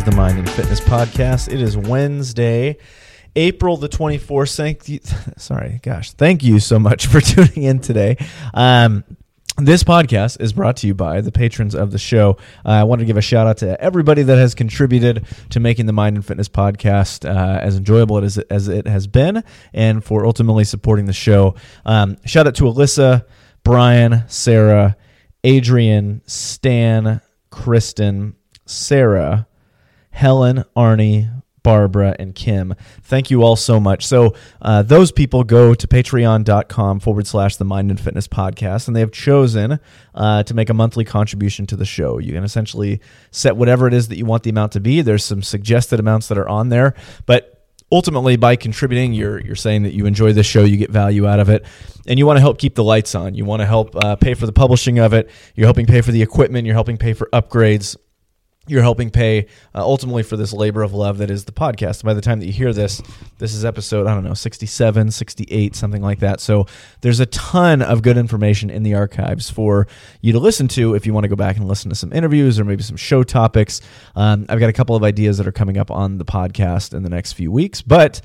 the Mind and Fitness Podcast. It is Wednesday, April the 24th. Thank you so much for tuning in today. This podcast is brought to you by the patrons of the show. I want to give a shout out to everybody that has contributed to making the Mind and Fitness Podcast as enjoyable as it has been, and for ultimately supporting the show. Shout out to Alyssa, Brian, Sarah, Adrian, Stan, Kristen, Sarah, Helen, Arnie, Barbara, and Kim. Thank you all so much. So those people go to patreon.com/the Mind and Fitness Podcast, and they have chosen to make a monthly contribution to the show. You can essentially set whatever it is that you want the amount to be. There's some suggested amounts that are on there, but ultimately, by contributing, you're saying that you enjoy this show, you get value out of it, and you want to help keep the lights on. You want to help pay for the publishing of it. You're helping pay for the equipment. You're helping pay for upgrades. You're helping pay ultimately for this labor of love that is the podcast. By the time that you hear this is episode, 67, 68, something like that. So there's a ton of good information in the archives for you to listen to if you want to go back and listen to some interviews or maybe some show topics. I've got a couple of ideas that are coming up on the podcast in the next few weeks. But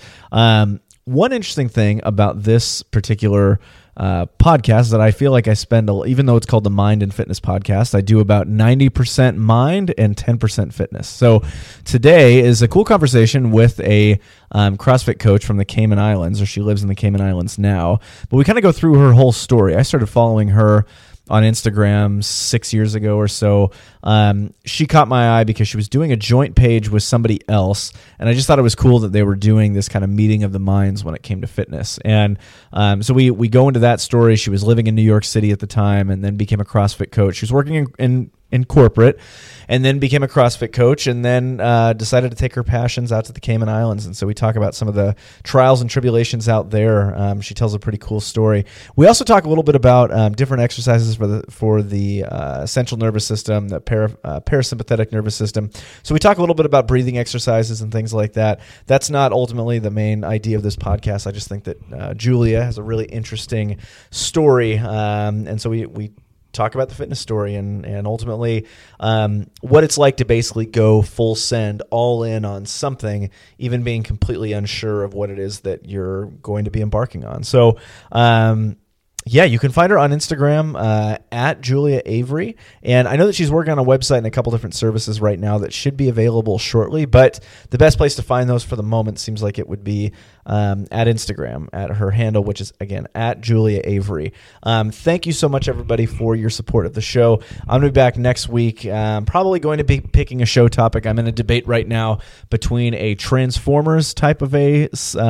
one interesting thing about this particular podcast that I feel like I spend, even though it's called the Mind and Fitness Podcast, I do about 90% mind and 10% fitness. So today is a cool conversation with a CrossFit coach from the Cayman Islands, or she lives in the Cayman Islands now. But we kind of go through her whole story. I started following her on Instagram 6 years ago or so. She caught my eye because she was doing a joint page with somebody else, and I just thought it was cool that they were doing this kind of meeting of the minds when it came to fitness. And so we go into that story. She was living in New York City at the time and then became a CrossFit coach. She was working in corporate and then became a CrossFit coach, and then decided to take her passions out to the Cayman Islands. And so we talk about some of the trials and tribulations out there. She tells a pretty cool story. We also talk a little bit about different exercises for the central nervous system, the parasympathetic nervous system. So we talk a little bit about breathing exercises and things like that. That's not ultimately the main idea of this podcast. I just think that Julia has a really interesting story, and so we talk about the fitness story and ultimately what it's like to basically go full send, all in on something, even being completely unsure of what it is that you're going to be embarking on. So, yeah, you can find her on Instagram at Julia Avery. And I know that she's working on a website and a couple different services right now that should be available shortly. But the best place to find those for the moment seems like it would be at Instagram, at her handle, which is, again, at Julia Avery. Thank you so much, everybody, for your support of the show. I'm going to be back next week. I'm probably going to be picking a show topic. I'm in a debate right now between a Transformers type of a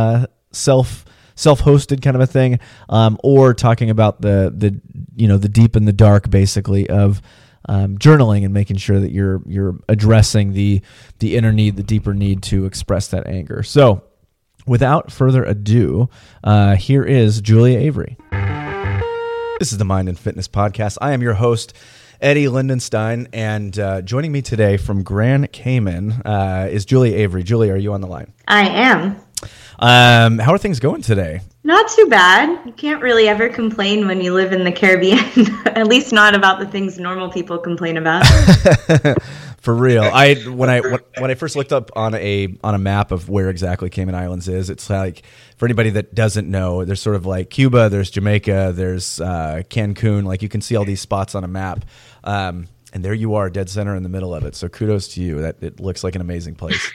self-hosted kind of a thing, or talking about the deep and the dark, basically, of journaling and making sure that you're addressing the inner need, the deeper need to express that anger. So, without further ado, here is Julia Avery. This is the Mind and Fitness Podcast. I am your host, Eddie Lindenstein, and joining me today from Grand Cayman is Julia Avery. Julia, are you on the line? I am. How are things going today? Not too bad. You can't really ever complain when you live in the Caribbean, at least not about the things normal people complain about. For real. When I first looked up on a map of where exactly Cayman Islands is, it's like, for anybody that doesn't know, there's sort of like Cuba, there's Jamaica, there's Cancun. Like, you can see all these spots on a map. And there you are, dead center in the middle of it. So kudos to you. It looks like an amazing place.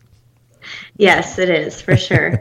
Yes, it is, for sure.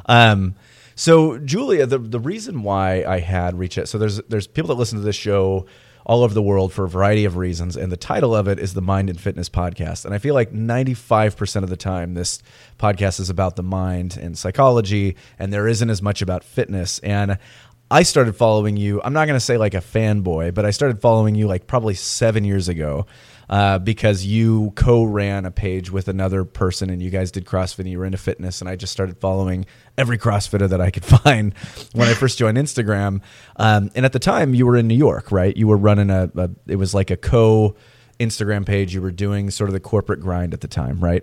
So Julia, the reason why I had reached out, so there's people that listen to this show all over the world for a variety of reasons, and the title of it is the Mind and Fitness Podcast. And I feel like 95% of the time this podcast is about the mind and psychology, and there isn't as much about fitness. And I started following you, I'm not going to say like a fanboy, but I started following you like probably 7 years ago. Because you co-ran a page with another person and you guys did CrossFit and you were into fitness, and I just started following every CrossFitter that I could find when I first joined Instagram. And at the time you were in New York, right? You were running it was like a co-Instagram page. You were doing sort of the corporate grind at the time, right?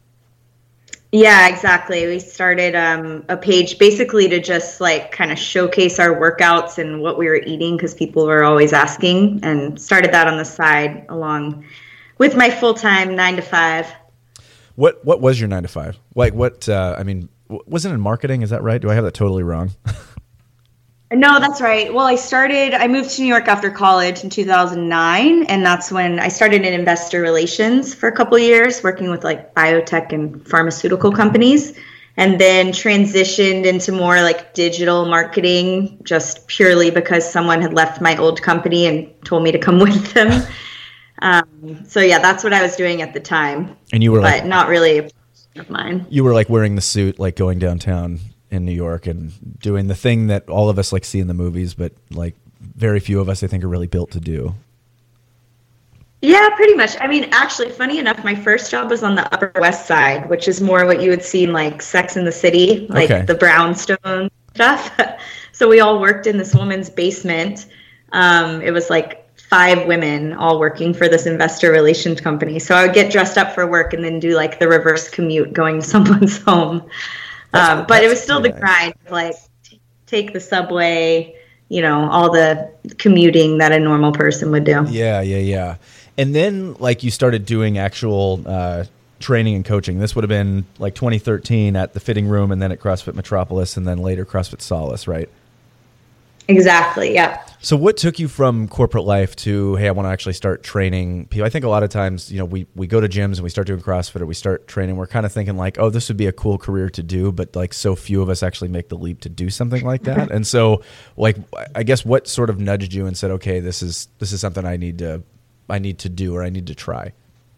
Yeah, exactly. We started a page basically to just like kind of showcase our workouts and what we were eating, because people were always asking, and started that on the side along with my full-time 9 to 5. What was your 9 to 5? Like what? I mean, wasn't in marketing? Is that right? Do I have that totally wrong? No, that's right. Well, I moved to New York after college in 2009, and that's when I started in investor relations for a couple of years, working with like biotech and pharmaceutical companies, and then transitioned into more like digital marketing, just purely because someone had left my old company and told me to come with them. So yeah, that's what I was doing at the time. And you were but not really a passion of mine. You were like wearing the suit, like going downtown in New York and doing the thing that all of us like see in the movies, but like very few of us, I think, are really built to do. Yeah, pretty much. I mean, actually, funny enough, my first job was on the Upper West Side, which is more what you would see in like Sex and the City, like the brownstone stuff. So we all worked in this woman's basement. It was like 5 women all working for this investor relations company. So I would get dressed up for work and then do like the reverse commute going to someone's home. But it was still the grind, like take the subway, all the commuting that a normal person would do. Yeah. And then like you started doing actual training and coaching. This would have been like 2013 at the Fitting Room, and then at CrossFit Metropolis, and then later CrossFit Solace, right? Exactly. Yeah. So what took you from corporate life to, hey, I want to actually start training people? I think a lot of times, we go to gyms and we start doing CrossFit or we start training. We're kind of thinking like, oh, this would be a cool career to do, but like so few of us actually make the leap to do something like that. And so like, I guess what sort of nudged you and said, okay, this is something I need to do, or I need to try?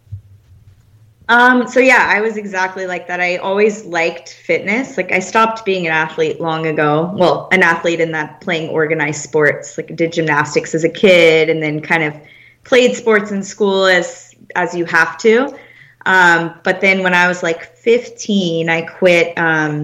So yeah, I was exactly like that. I always liked fitness. Like I stopped being an athlete long ago. Well, an athlete in that playing organized sports. Like I did gymnastics as a kid, and then kind of played sports in school as you have to. But then when I was like 15, I quit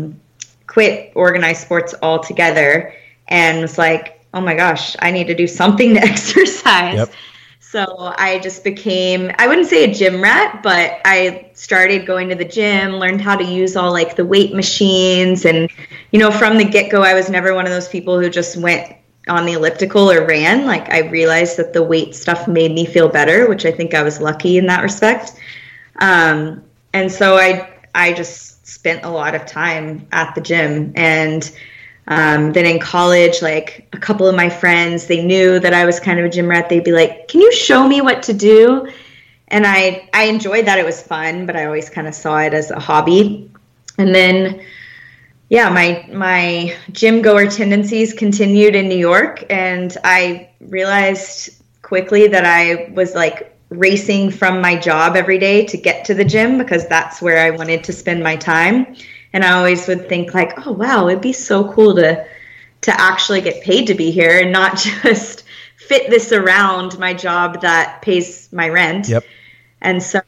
organized sports altogether, and was like, oh my gosh, I need to do something to exercise. Yep. So I just became, I wouldn't say a gym rat, but I started going to the gym, learned how to use all like the weight machines. And, from the get-go, I was never one of those people who just went on the elliptical or ran. Like I realized that the weight stuff made me feel better, which I think I was lucky in that respect. And so I just spent a lot of time at the gym. And then in college, like a couple of my friends, they knew that I was kind of a gym rat. They'd be like, can you show me what to do? And I enjoyed that. It was fun, but I always kind of saw it as a hobby. And then, yeah, my gym goer tendencies continued in New York. And I realized quickly that I was like racing from my job every day to get to the gym, because that's where I wanted to spend my time. And I always would think like, oh, wow, it'd be so cool to actually get paid to be here and not just fit this around my job that pays my rent. Yep. And so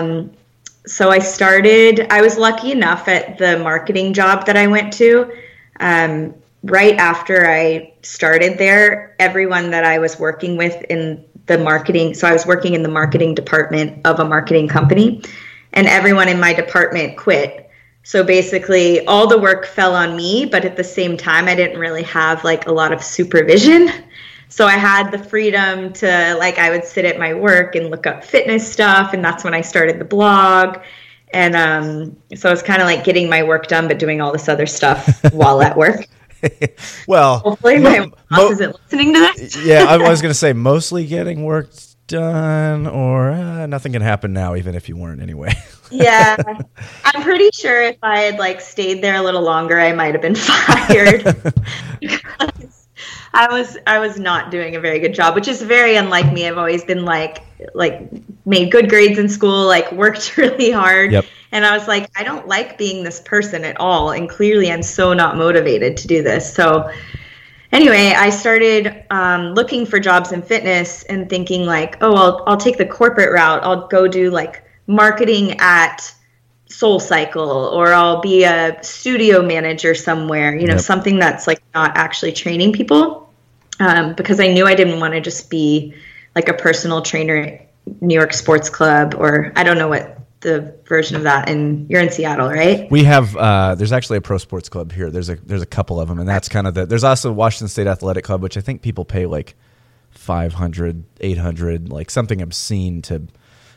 I started, I was lucky enough at the marketing job that I went to. Right after I started there, everyone that I was working with in the marketing, so I was working in the marketing department of a marketing company, and everyone in my department quit. So basically all the work fell on me, but at the same time, I didn't really have like a lot of supervision. So I had the freedom to like, I would sit at my work and look up fitness stuff. And that's when I started the blog. And so it's kind of like getting my work done, but doing all this other stuff while at work. Well, hopefully my boss isn't listening to this. Yeah, I was going to say mostly getting work done, or nothing can happen now, even if you weren't anyway. Yeah, I'm pretty sure if I had like stayed there a little longer, I might have been fired. Because I was not doing a very good job, which is very unlike me. I've always been like made good grades in school, like worked really hard. Yep. And I was like, I don't like being this person at all. And clearly I'm so not motivated to do this. So anyway, I started looking for jobs in fitness and thinking like, oh, I'll take the corporate route. I'll go do like marketing at SoulCycle, or I'll be a studio manager somewhere, yep. Something that's like not actually training people. Because I knew I didn't want to just be like a personal trainer at New York Sports Club, or I don't know what the version of that. And you're in Seattle, right? We have there's actually a pro sports club here. There's a couple of them, and that's kind of there's also Washington State Athletic Club, which I think people pay like $500, $800, like something obscene to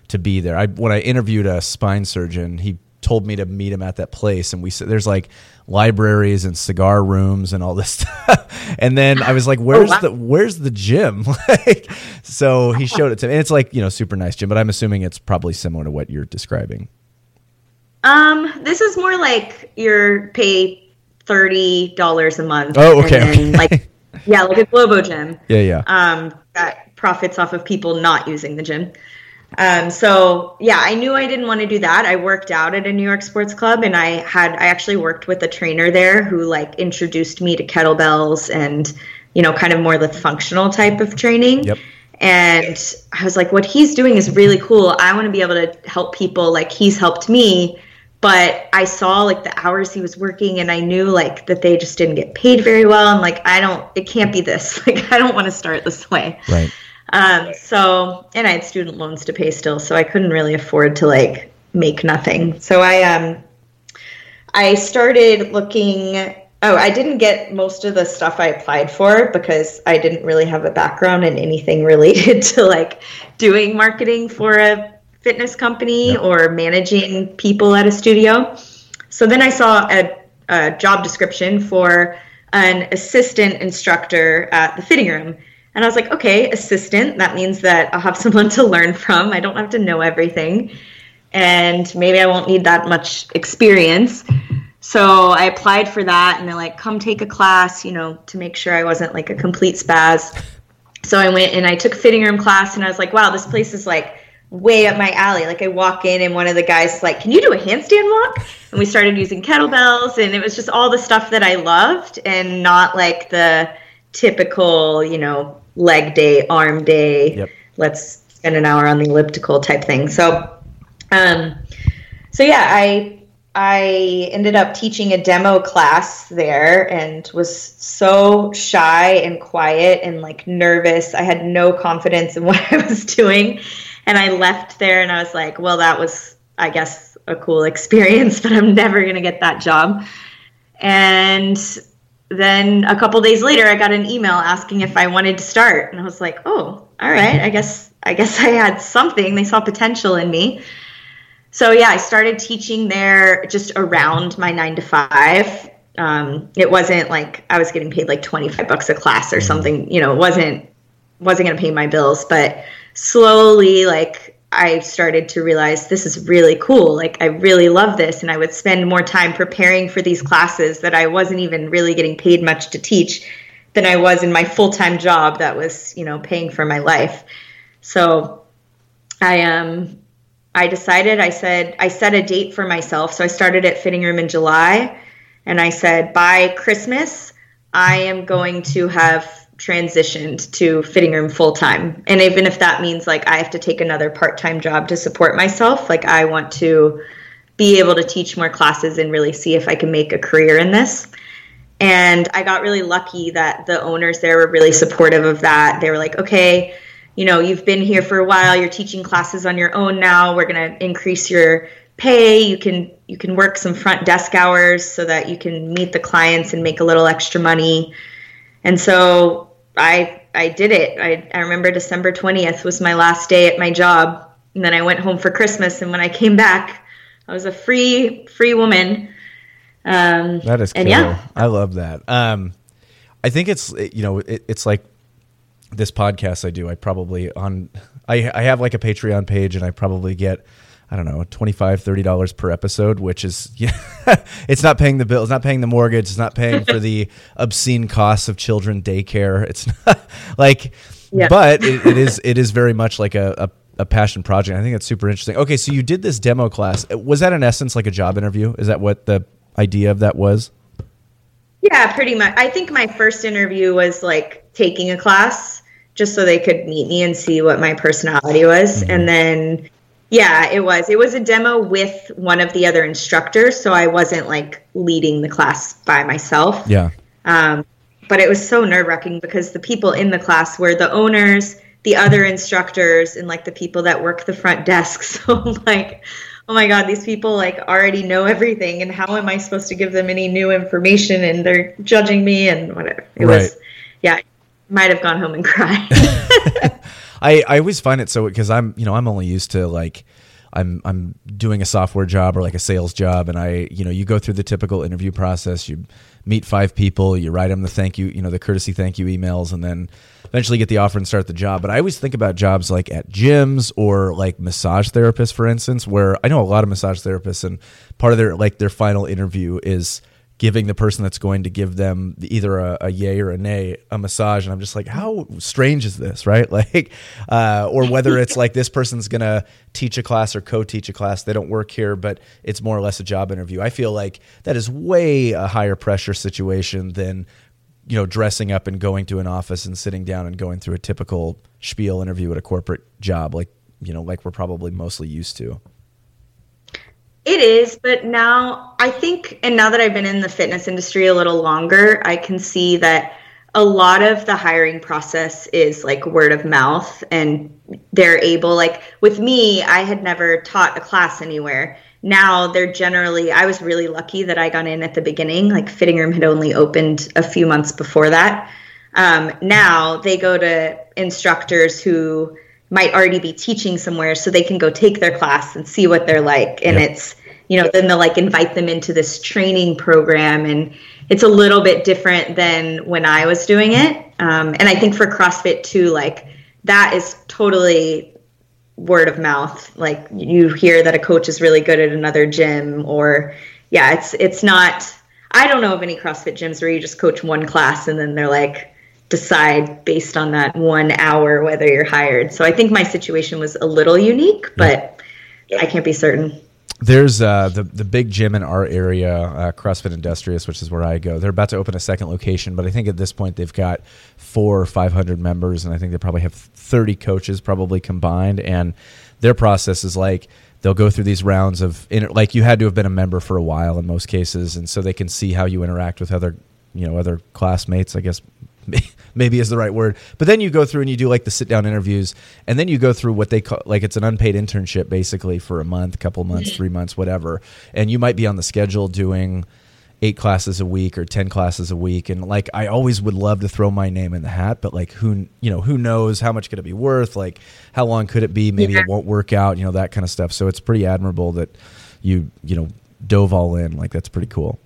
to be there. When I interviewed a spine surgeon, he told me to meet him at that place, and we said there's like libraries and cigar rooms and all this stuff. And then I was like, where's the gym? Like, so he showed it to me, and it's like, super nice gym, but I'm assuming it's probably similar to what you're describing. This is more like you're pay $30 a month. Oh, okay. And then, like a Globo gym. Yeah. That profits off of people not using the gym. So yeah, I knew I didn't want to do that. I worked out at a New York sports club, and I actually worked with a trainer there who like introduced me to kettlebells and, kind of more the functional type of training. Yep. And I was like, what he's doing is really cool. I want to be able to help people like he's helped me. But I saw like the hours he was working, and I knew like that they just didn't get paid very well. I'm like, it can't be this. Like, I don't want to start this way. Right. So, and I had student loans to pay still, so I couldn't really afford to like make nothing. So I started looking. Oh, I didn't get most of the stuff I applied for because I didn't really have a background in anything related to like doing marketing for a fitness company or managing people at a studio. So then I saw a job description for an assistant instructor at the fitting room. And I was like, okay, assistant, that means that I'll have someone to learn from. I don't have to know everything. And maybe I won't need that much experience. So I applied for that, and they're like, come take a class, to make sure I wasn't like a complete spaz. So I went and I took a fitting room class, and I was like, wow, this place is like way up my alley. Like I walk in, and one of the guys like, can you do a handstand walk? And we started using kettlebells, and it was just all the stuff that I loved, and not like the typical, leg day, arm day. Yep. Let's spend an hour on the elliptical type thing. So yeah, I ended up teaching a demo class there, and was so shy and quiet and like nervous. I had no confidence in what I was doing. And I left there, and I was like, well, that was, I guess, a cool experience, but I'm never going to get that job. And then a couple days later, I got an email asking if I wanted to start. And I was like, oh, all right, I guess I had something. They saw potential in me. So yeah, I started teaching there just around my 9 to 5. It wasn't like I was getting paid like $25 a class or something, it wasn't going to pay my bills, but slowly, like, I started to realize this is really cool. Like, I really love this. And I would spend more time preparing for these classes that I wasn't even really getting paid much to teach than I was in my full-time job that was, paying for my life. So I decided, I set a date for myself. So I started at Fitting Room in July, and I said, by Christmas, I am going to have transitioned to Fitting Room full time. And even if that means like I have to take another part-time job to support myself, like I want to be able to teach more classes and really see if I can make a career in this. And I got really lucky that the owners there were really supportive of that. They were like, okay, you've been here for a while, you're teaching classes on your own now, we're going to increase your pay, you can work some front desk hours so that you can meet the clients and make a little extra money. And so I did it. I remember December 20th was my last day at my job. And then I went home for Christmas. And when I came back, I was a free woman. That is cool. Yeah. I love that. I think it's, it's like this podcast I do. I have like a Patreon page, and I probably get, I don't know, $25, $30 per episode, which is, it's not paying the bill. It's not paying the mortgage. It's not paying for the obscene costs of children daycare. It's not like, but it is very much like a passion project. I think that's super interesting. Okay. So you did this demo class. Was that in essence like a job interview? Is that what the idea of that was? Yeah, pretty much. I think my first interview was like taking a class just so they could meet me and see what my personality was. Mm-hmm. And then, yeah, it was a demo with one of the other instructors. So I wasn't like leading the class by myself. Yeah. But it was so nerve-wracking because the people in the class were the owners, the other instructors, and like the people that work the front desk. So I'm like, oh my God, these people like already know everything, and how am I supposed to give them any new information? And they're judging me and whatever. It was, yeah, I might have gone home and cried. I always find it so, because I'm only used to like, I'm doing a software job or like a sales job, and you go through the typical interview process. You meet 5 people, you write them the courtesy thank you emails, and then eventually get the offer and start the job. But I always think about jobs like at gyms or like massage therapists, for instance, where I know a lot of massage therapists, and part of their final interview is giving the person that's going to give them either a yay or a nay a massage. And I'm just like, how strange is this, right? Like, or whether it's like this person's going to teach a class or co-teach a class. They don't work here, but it's more or less a job interview. I feel like that is way a higher pressure situation than, dressing up and going to an office and sitting down and going through a typical spiel interview at a corporate job, like we're probably mostly used to. It is, but now I think, and now that I've been in the fitness industry a little longer, I can see that a lot of the hiring process is like word of mouth, and they're able, like with me, I had never taught a class anywhere. Now I was really lucky that I got in at the beginning, like Fitting Room had only opened a few months before that. Now they go to instructors who might already be teaching somewhere, so they can go take their class and see what they're like. And it's, then they'll like invite them into this training program, and it's a little bit different than when I was doing it. And I think for CrossFit too, like that is totally word of mouth. Like you hear that a coach is really good at another gym, or it's not, I don't know of any CrossFit gyms where you just coach one class and then they're like, decide based on that 1 hour whether you're hired. So I think my situation was a little unique, but I can't be certain. There's the big gym in our area, CrossFit Industrious, which is where I go. They're about to open a second location, but I think at this point they've got 400 or 500 members, and I think they probably have 30 coaches probably combined. And their process is like they'll go through these rounds of like you had to have been a member for a while in most cases, and so they can see how you interact with other classmates, I guess. Maybe is the right word. But then you go through and you do like the sit down interviews, and then you go through what they call, like it's an unpaid internship basically for a month, couple months, 3 months, whatever. And you might be on the schedule doing 8 classes a week or 10 classes a week. And like, I always would love to throw my name in the hat, but like who knows how much could it be worth? Like how long could it be? Maybe it won't work out, that kind of stuff. So it's pretty admirable that you dove all in. Like that's pretty cool.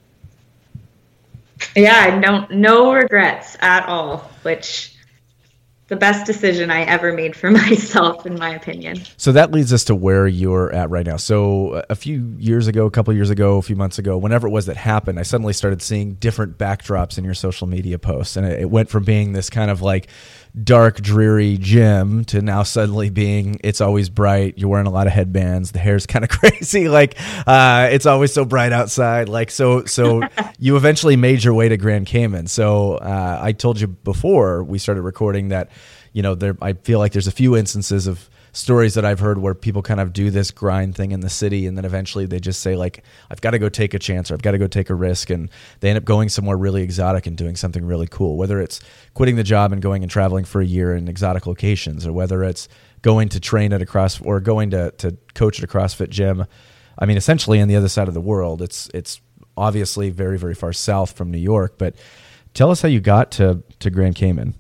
Yeah, no regrets at all, which the best decision I ever made for myself, in my opinion. So that leads us to where you're at right now. So a few years ago, a few months ago, whenever it was that happened, I suddenly started seeing different backdrops in your social media posts. And it went from being this kind of like dark, dreary gym to now suddenly being, it's always bright. You're wearing a lot of headbands. The hair's kind of crazy. Like, it's always so bright outside. Like, so you eventually made your way to Grand Cayman. So, I told you before we started recording that, I feel like there's a few instances of stories that I've heard where people kind of do this grind thing in the city, and then eventually they just say like, I've got to go take a chance, or I've got to go take a risk, and they end up going somewhere really exotic and doing something really cool, whether it's quitting the job and going and traveling for a year in exotic locations, or whether it's going to train at or going to coach at a CrossFit gym. I mean, essentially on the other side of the world. It's obviously very, very far south from New York, but tell us how you got to Grand Cayman.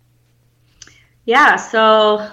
Yeah, so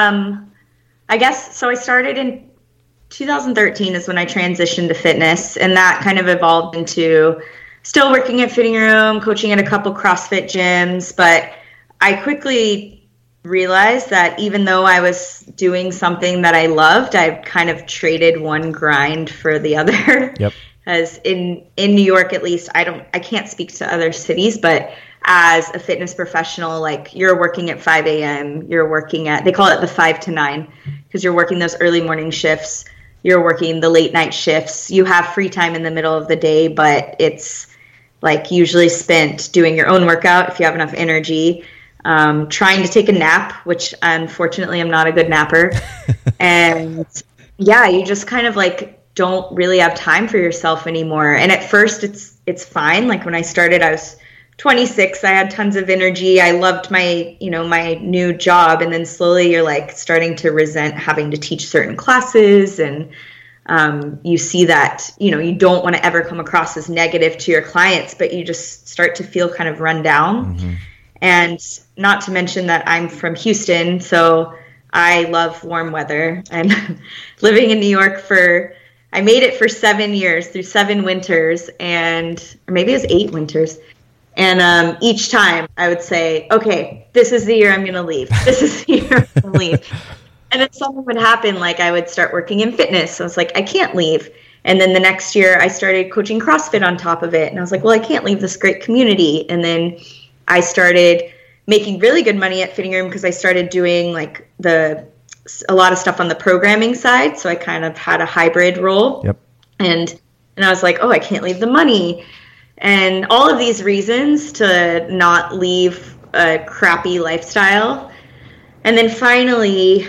I guess, so I started in 2013 is when I transitioned to fitness, and that kind of evolved into still working at Fitting Room, coaching at a couple CrossFit gyms, but I quickly realized that even though I was doing something that I loved, I kind of traded one grind for the other. Yep. As in New York, at least, I can't speak to other cities, but as a fitness professional, like you're working at 5 a.m., you're working at, they call it the 5 to 9, because you're working those early morning shifts, you're working the late night shifts, you have free time in the middle of the day, but it's like usually spent doing your own workout if you have enough energy, trying to take a nap, which unfortunately I'm not a good napper. And yeah, you just kind of like don't really have time for yourself anymore. And at first it's fine. Like when I started, I was 26. I had tons of energy. I loved my new job. And then slowly you're like starting to resent having to teach certain classes. And you see that, you don't want to ever come across as negative to your clients, but you just start to feel kind of run down. Mm-hmm. And not to mention that I'm from Houston. So I love warm weather, and living in New York I made it for 7 years through 7 winters, or maybe it was 8 winters. And each time I would say, okay, this is the year I'm going to leave. This is the year I'm going to leave. And then something would happen, like I would start working in fitness. So I was like, I can't leave. And then the next year I started coaching CrossFit on top of it. And I was like, well, I can't leave this great community. And then I started making really good money at Fitting Room because I started doing like a lot of stuff on the programming side. So I kind of had a hybrid role. Yep. And I was like, oh, I can't leave the money. And all of these reasons to not leave a crappy lifestyle. And then finally,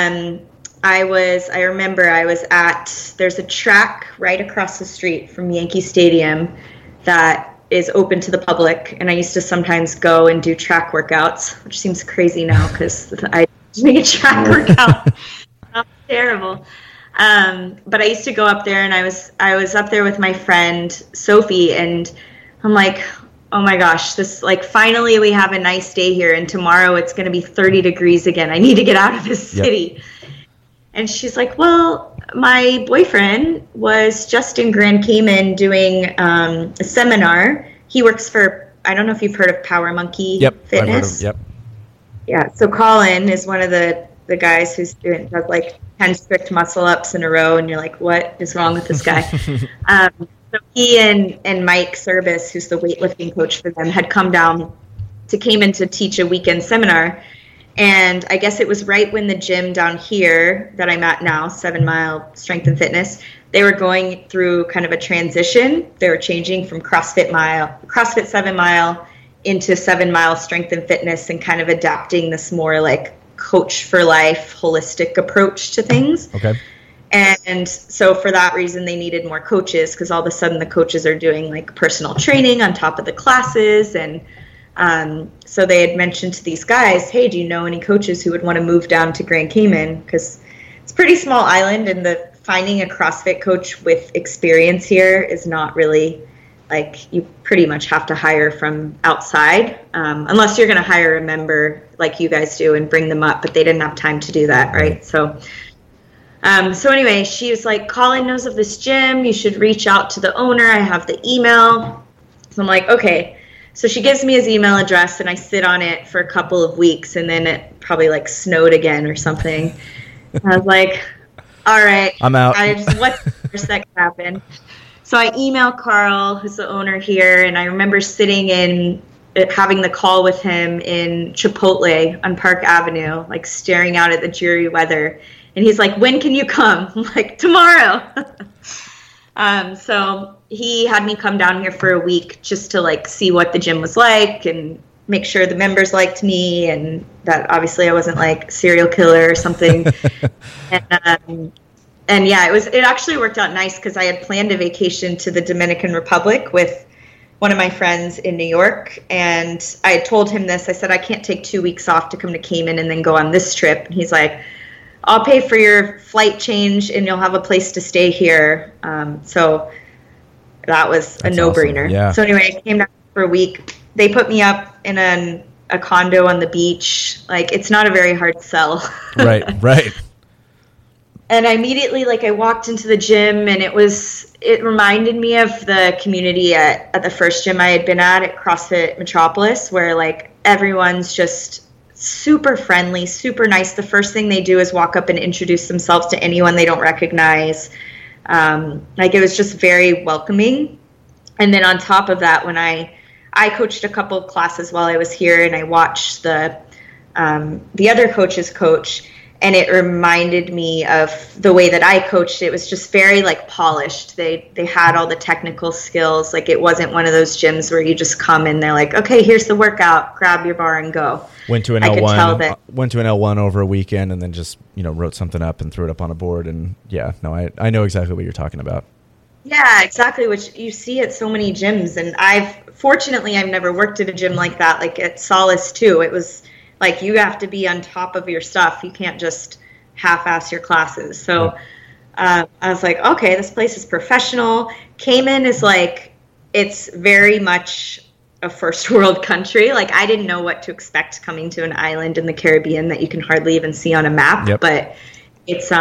I remember I was there's a track right across the street from Yankee Stadium that is open to the public. And I used to sometimes go and do track workouts, which seems crazy now because I doing a track workout. That's terrible. But I used to go up there, and I was up there with my friend Sophie, and I'm like, oh my gosh, this, like, finally we have a nice day here, and tomorrow it's going to be 30 degrees again. I need to get out of this city. Yep. And she's like, well, my boyfriend was just in Grand Cayman doing a seminar. He works for, I don't know if you've heard of Power Monkey Fitness. I've heard of, yep. Yeah, so Colin is one of the guys does like 10 strict muscle ups in a row, and you're like, what is wrong with this guy? So he and Mike Service, who's the weightlifting coach for them, had come down to Cayman to teach a weekend seminar. And I guess it was right when the gym down here that I'm at now, 7 Mile Strength and Fitness, they were going through kind of a transition. They were changing from CrossFit 7 Mile into 7 Mile Strength and Fitness, and kind of adapting this more like coach for life, holistic approach to things. Okay. And so for that reason, they needed more coaches, because all of a sudden the coaches are doing like personal training on top of the classes. And so they had mentioned to these guys, hey, do you know any coaches who would want to move down to Grand Cayman? Because it's a pretty small island, and finding a CrossFit coach with experience here is not really, like, you pretty much have to hire from outside, unless you're going to hire a member like you guys do and bring them up, but they didn't have time to do that, right? So anyway, she was like, Colin knows of this gym. You should reach out to the owner. I have the email. So I'm like, okay. So she gives me his email address, and I sit on it for a couple of weeks, and then it probably like snowed again or something. I was like, all right, I'm out. What's the worst that could happen? So I email Carl, who's the owner here, and I remember having the call with him in Chipotle on Park Avenue, like staring out at the dreary weather. And he's like, when can you come? I'm like, tomorrow. So he had me come down here for a week just to like see what the gym was like and make sure the members liked me, and that obviously I wasn't like serial killer or something. And yeah, it actually worked out nice, because I had planned a vacation to the Dominican Republic with one of my friends in New York. And I had told him this. I said, I can't take 2 weeks off to come to Cayman and then go on this trip. And he's like, I'll pay for your flight change and you'll have a place to stay here. So that was a no-brainer. Awesome. Yeah. So anyway, I came down for a week. They put me up in a condo on the beach. Like, it's not a very hard sell. Right. And I immediately, like, I walked into the gym, and it reminded me of the community at the first gym I had been at CrossFit Metropolis, where like everyone's just super friendly, super nice. The first thing they do is walk up and introduce themselves to anyone they don't recognize. Like, it was just very welcoming. And then on top of that, when I coached a couple of classes while I was here, and I watched the other coaches coach, and it reminded me of the way that I coached. It was just very like polished. They had all the technical skills. Like, it wasn't one of those gyms where you just come and they're like, okay, here's the workout, grab your bar and go. Went to an L1 over a weekend, and then just, wrote something up and threw it up on a board. And yeah, no, I know exactly what you're talking about. Yeah, exactly. Which you see at so many gyms. And fortunately, I've never worked at a gym like that. Like at Solace too, it was like, you have to be on top of your stuff. You can't just half-ass your classes. So I was like, okay, this place is professional. Cayman is like, it's very much a first world country. Like I didn't know what to expect coming to an island in the Caribbean that you can hardly even see on a map. Yep. But it's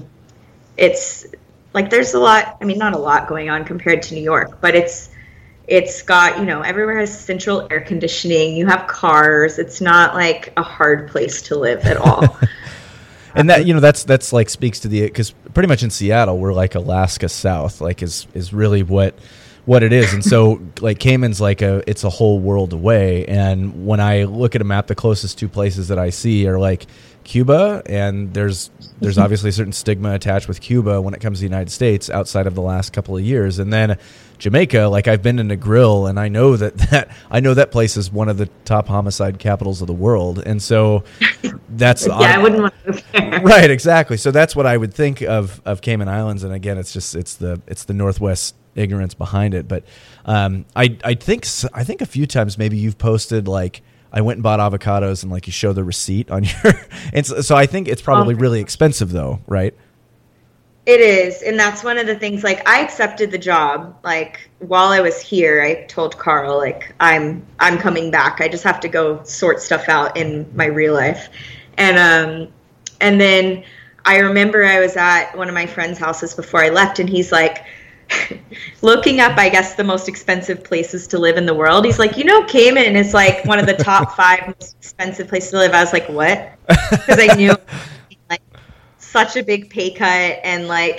like there's a lot, I mean, not a lot going on compared to New York, but it's got, you know, everywhere has central air conditioning. You have cars. It's not like a hard place to live at all. And that, you know, that's like speaks to because pretty much in Seattle, we're like Alaska South, like is really what it is. And so like Cayman's like it's a whole world away. And when I look at a map, the closest two places that I see are like Cuba, and there's obviously a certain stigma attached with Cuba when it comes to the United States outside of the last couple of years. And then Jamaica, like I've been in Negril, and I know that place is one of the top homicide capitals of the world. And so that's I wouldn't want to move there. Right, exactly. So that's what I would think of Cayman Islands. And again, it's the Northwest ignorance behind it. But I think a few times maybe you've posted like, I went and bought avocados and like you show the receipt on your, and so I think it's probably really expensive though, right? It is. And that's one of the things, like I accepted the job, like while I was here, I told Carl, like I'm coming back. I just have to go sort stuff out in my real life. And then I remember I was at one of my friend's houses before I left, and he's like, looking up, I guess, the most expensive places to live in the world. He's like, you know, Cayman is like one of the top 5 most expensive places to live. I was like, what? Because I knew like such a big pay cut, and like,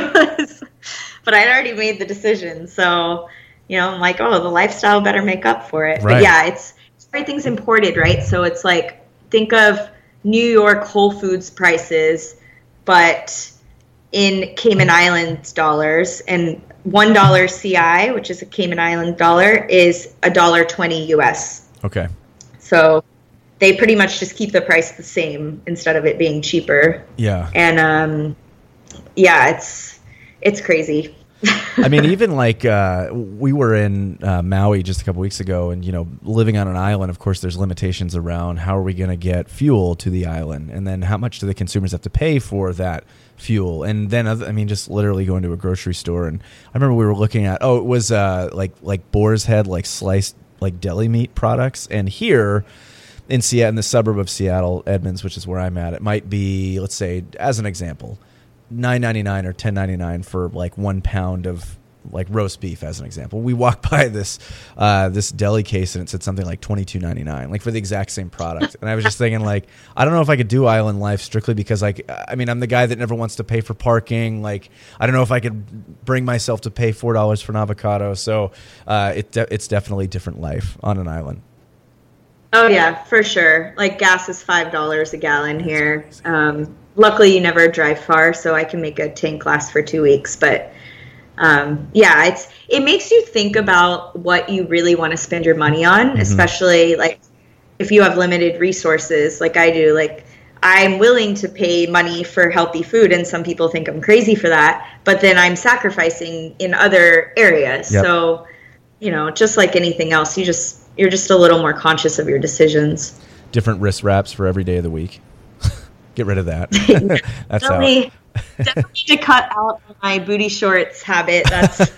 but I'd already made the decision. So, you know, I'm like, oh, the lifestyle better make up for it. Right. But yeah, everything's imported, right? So it's like, think of New York Whole Foods prices, but in Cayman Islands dollars, and $1 CI, which is a Cayman Island dollar, is $1.20 US. Okay. So they pretty much just keep the price the same instead of it being cheaper. Yeah. And yeah, it's crazy. I mean, even like we were in Maui just a couple weeks ago, and, you know, living on an island, of course, there's limitations around how are we going to get fuel to the island, and then how much do the consumers have to pay for that fuel. And then, I mean, just literally going to a grocery store, and I remember we were looking at, it was like Boar's Head, like sliced like deli meat products, and here in Seattle, in the suburb of Seattle, Edmonds, which is where I'm at, it might be, let's say, as an example, $9.99 or $10.99 for like 1 pound of like roast beef, as an example. We walked by this deli case, and it said something like $22.99, like for the exact same product. And I was just thinking, like, I don't know if I could do island life strictly because, like, I mean, I'm the guy that never wants to pay for parking. Like, I don't know if I could bring myself to pay $4 for an avocado. So it's definitely different life on an island. Oh yeah, for sure. Like gas is $5 a gallon here. Luckily, you never drive far, so I can make a tank last for 2 weeks. But yeah, it makes you think about what you really want to spend your money on, especially like if you have limited resources, like I do. Like I'm willing to pay money for healthy food, and some people think I'm crazy for that. But then I'm sacrificing in other areas. Yep. So, you know, just like anything else, you're just a little more conscious of your decisions. Different wrist wraps for every day of the week. Get rid of that. That's definitely to cut out my booty shorts habit. That's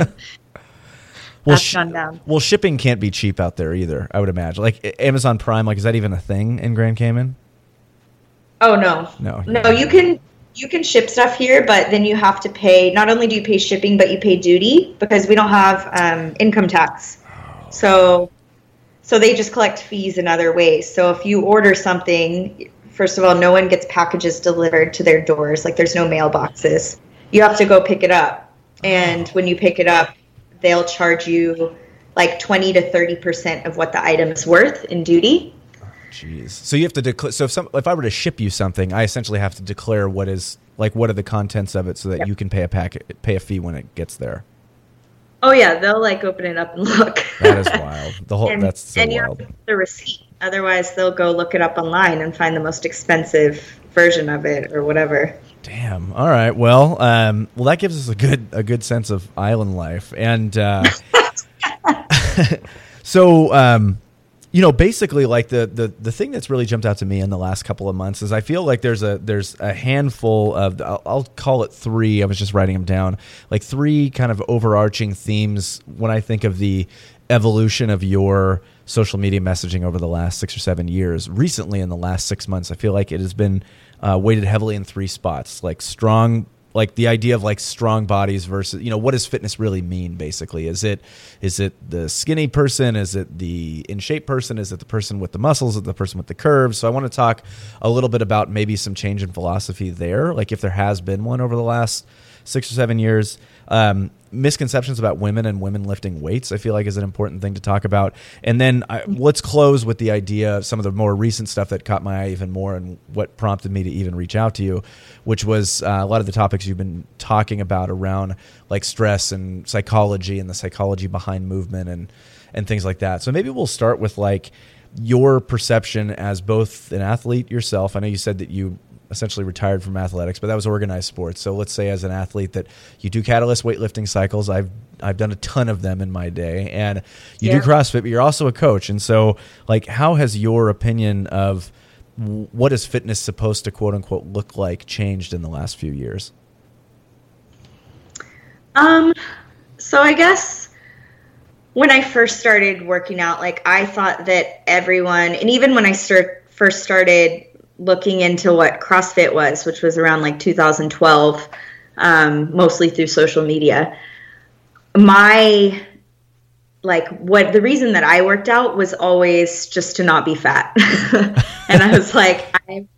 gone down. Well, shipping can't be cheap out there either, I would imagine. Like Amazon Prime, like, is that even a thing in Grand Cayman? Oh no. You can ship stuff here, but then you have to pay. Not only do you pay shipping, but you pay duty because we don't have income tax. So they just collect fees in other ways. So if you order something, first of all, no one gets packages delivered to their doors. Like there's no mailboxes. You have to go pick it up. And when you pick it up, they'll charge you like 20 to 30% of what the item's worth in duty. Jeez. So you have to declare. So if I were to ship you something, I essentially have to declare what are the contents of it so that you can pay a fee when it gets there. Oh yeah, they'll like open it up and look. That is wild. That's so and you wild. have to get the receipt. Otherwise, they'll go look it up online and find the most expensive version of it or whatever. Damn. All right. Well, that gives us a good sense of island life, and so you know, basically, like the thing that's really jumped out to me in the last couple of months is I feel like there's a handful of, I'll call it 3. I was just writing them down, like 3 kind of overarching themes when I think of the evolution of your social media messaging over the last 6 or 7 years. Recently, in the last 6 months, I feel like it has been weighted heavily in 3 spots, like strong, like the idea of like strong bodies versus, what does fitness really mean? Basically, is it the skinny person? Is it the in shape person? Is it the person with the muscles? Is it the person with the curves? So I want to talk a little bit about maybe some change in philosophy there, like if there has been one over the last 6 or 7 years. Misconceptions about women and women lifting weights, I feel like, is an important thing to talk about. And then let's close with the idea of some of the more recent stuff that caught my eye even more and what prompted me to even reach out to you, which was a lot of the topics you've been talking about around like stress and psychology and the psychology behind movement and things like that. So maybe we'll start with like your perception as both an athlete yourself. I know you said that you essentially retired from athletics, but that was organized sports. So let's say as an athlete that you do Catalyst weightlifting cycles. I've done a ton of them in my day, and you do CrossFit, but you're also a coach. And so like, how has your opinion of what is fitness supposed to quote unquote look like changed in the last few years? So I guess when I first started working out, like I thought that everyone, and even when I first started looking into what CrossFit was, which was around like 2012, mostly through social media. The reason that I worked out was always just to not be fat. And I was like,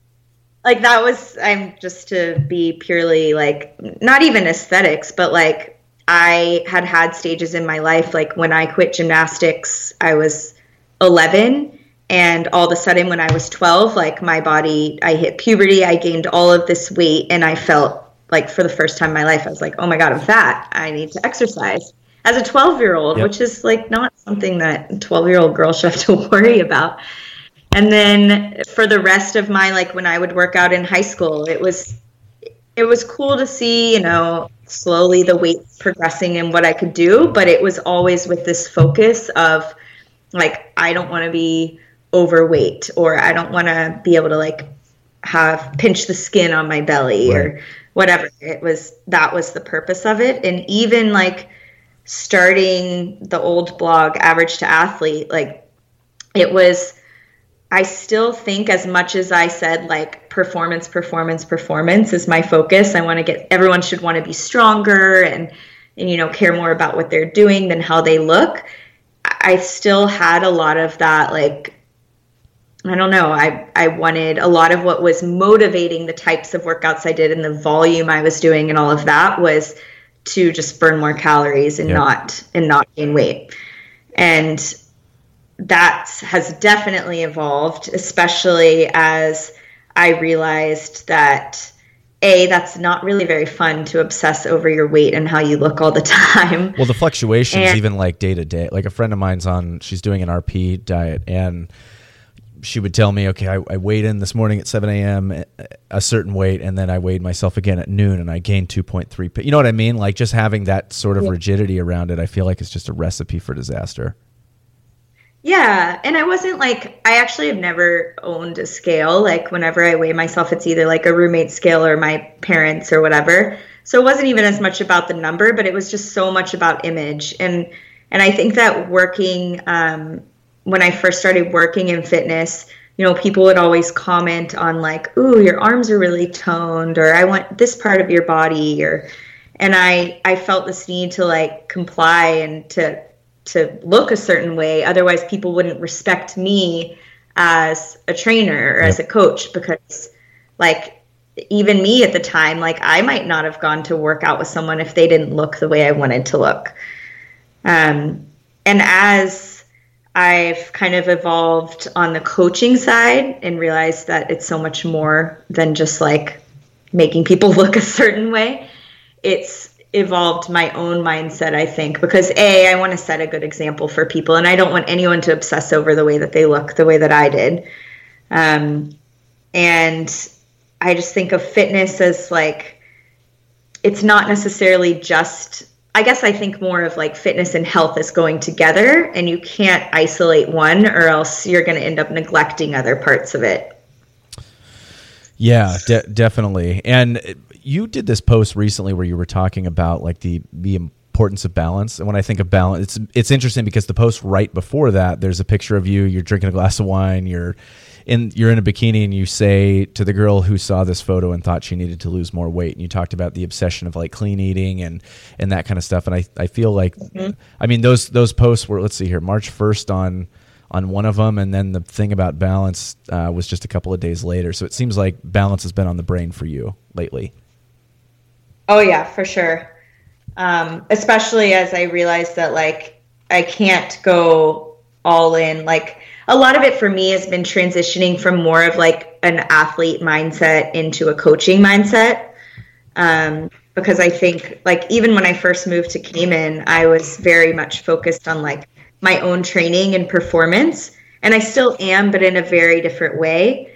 I'm just to be purely like, not even aesthetics, but like I had stages in my life. Like when I quit gymnastics, I was 11. And all of a sudden when I was 12, like my body, I hit puberty, I gained all of this weight, and I felt like for the first time in my life, I was like, oh my God, I'm fat. I need to exercise. As a 12-year-old, which is like not something that a 12-year-old girl should have to worry about. And then for the rest of my, like when I would work out in high school, it was cool to see, slowly the weight progressing and what I could do. But it was always with this focus of like, I don't want to be overweight, or I don't want to be able to like pinch the skin on my belly or whatever. That was the purpose of it. And even like starting the old blog Average to Athlete, like I still think, as much as I said like performance is my focus. I want to everyone should want to be stronger and care more about what they're doing than how they look. I still had a lot of that, like, I don't know. I wanted a lot of what was motivating the types of workouts I did and the volume I was doing and all of that was to just burn more calories and not gain weight. And that has definitely evolved, especially as I realized that that's not really very fun to obsess over your weight and how you look all the time. Well, the fluctuations, even like day to day, like a friend of mine's she's doing an RP diet, and she would tell me, okay, I weighed in this morning at 7 a.m. a certain weight, and then I weighed myself again at noon and I gained 2.3. You know what I mean? Like just having that sort of rigidity around it, I feel like it's just a recipe for disaster. Yeah. And I wasn't like, I actually have never owned a scale. Like whenever I weigh myself, it's either like a roommate scale or my parents or whatever. So it wasn't even as much about the number, but it was just so much about image. And I think that working, when I first started working in fitness, people would always comment on like, ooh, your arms are really toned, or I want this part of your body, and I felt this need to like comply and to look a certain way. Otherwise people wouldn't respect me as a trainer or as a coach, because like even me at the time, like I might not have gone to work out with someone if they didn't look the way I wanted to look. And as I've kind of evolved on the coaching side and realized that it's so much more than just like making people look a certain way. It's evolved my own mindset, I think, because I want to set a good example for people, and I don't want anyone to obsess over the way that they look the way that I did. And I just think of fitness as like, it's not necessarily just, I guess I think more of like fitness and health as going together, and you can't isolate one or else you're going to end up neglecting other parts of it. Yeah, definitely. And you did this post recently where you were talking about like the importance of balance. And when I think of balance, it's interesting because the post right before that, there's a picture of you're drinking a glass of wine, you're in a bikini, and you say to the girl who saw this photo and thought she needed to lose more weight, and you talked about the obsession of like clean eating and that kind of stuff. And I feel like, I mean, those posts were, let's see here, March 1st on one of them, and then the thing about balance was just a couple of days later. So it seems like balance has been on the brain for you lately. Oh yeah, for sure. Especially as I realized that like I can't go all in. Like a lot of it for me has been transitioning from more of like an athlete mindset into a coaching mindset. Because I think like even when I first moved to Cayman, I was very much focused on like my own training and performance, and I still am, but in a very different way.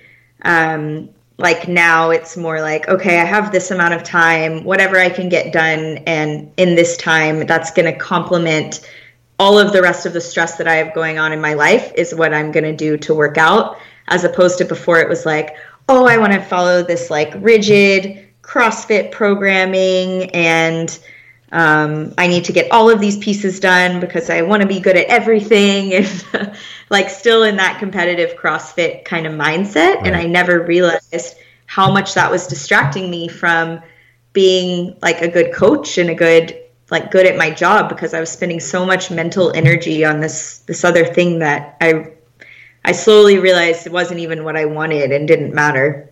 Like now it's more like, okay, I have this amount of time, whatever I can get done, and in this time that's going to complement all of the rest of the stress that I have going on in my life is what I'm going to do to work out, as opposed to before it was like, oh, I want to follow this like rigid CrossFit programming, and I need to get all of these pieces done because I want to be good at everything, and like still in that competitive CrossFit kind of mindset. Right. And I never realized how much that was distracting me from being like a good coach and good at my job, because I was spending so much mental energy on this other thing that I slowly realized it wasn't even what I wanted and didn't matter.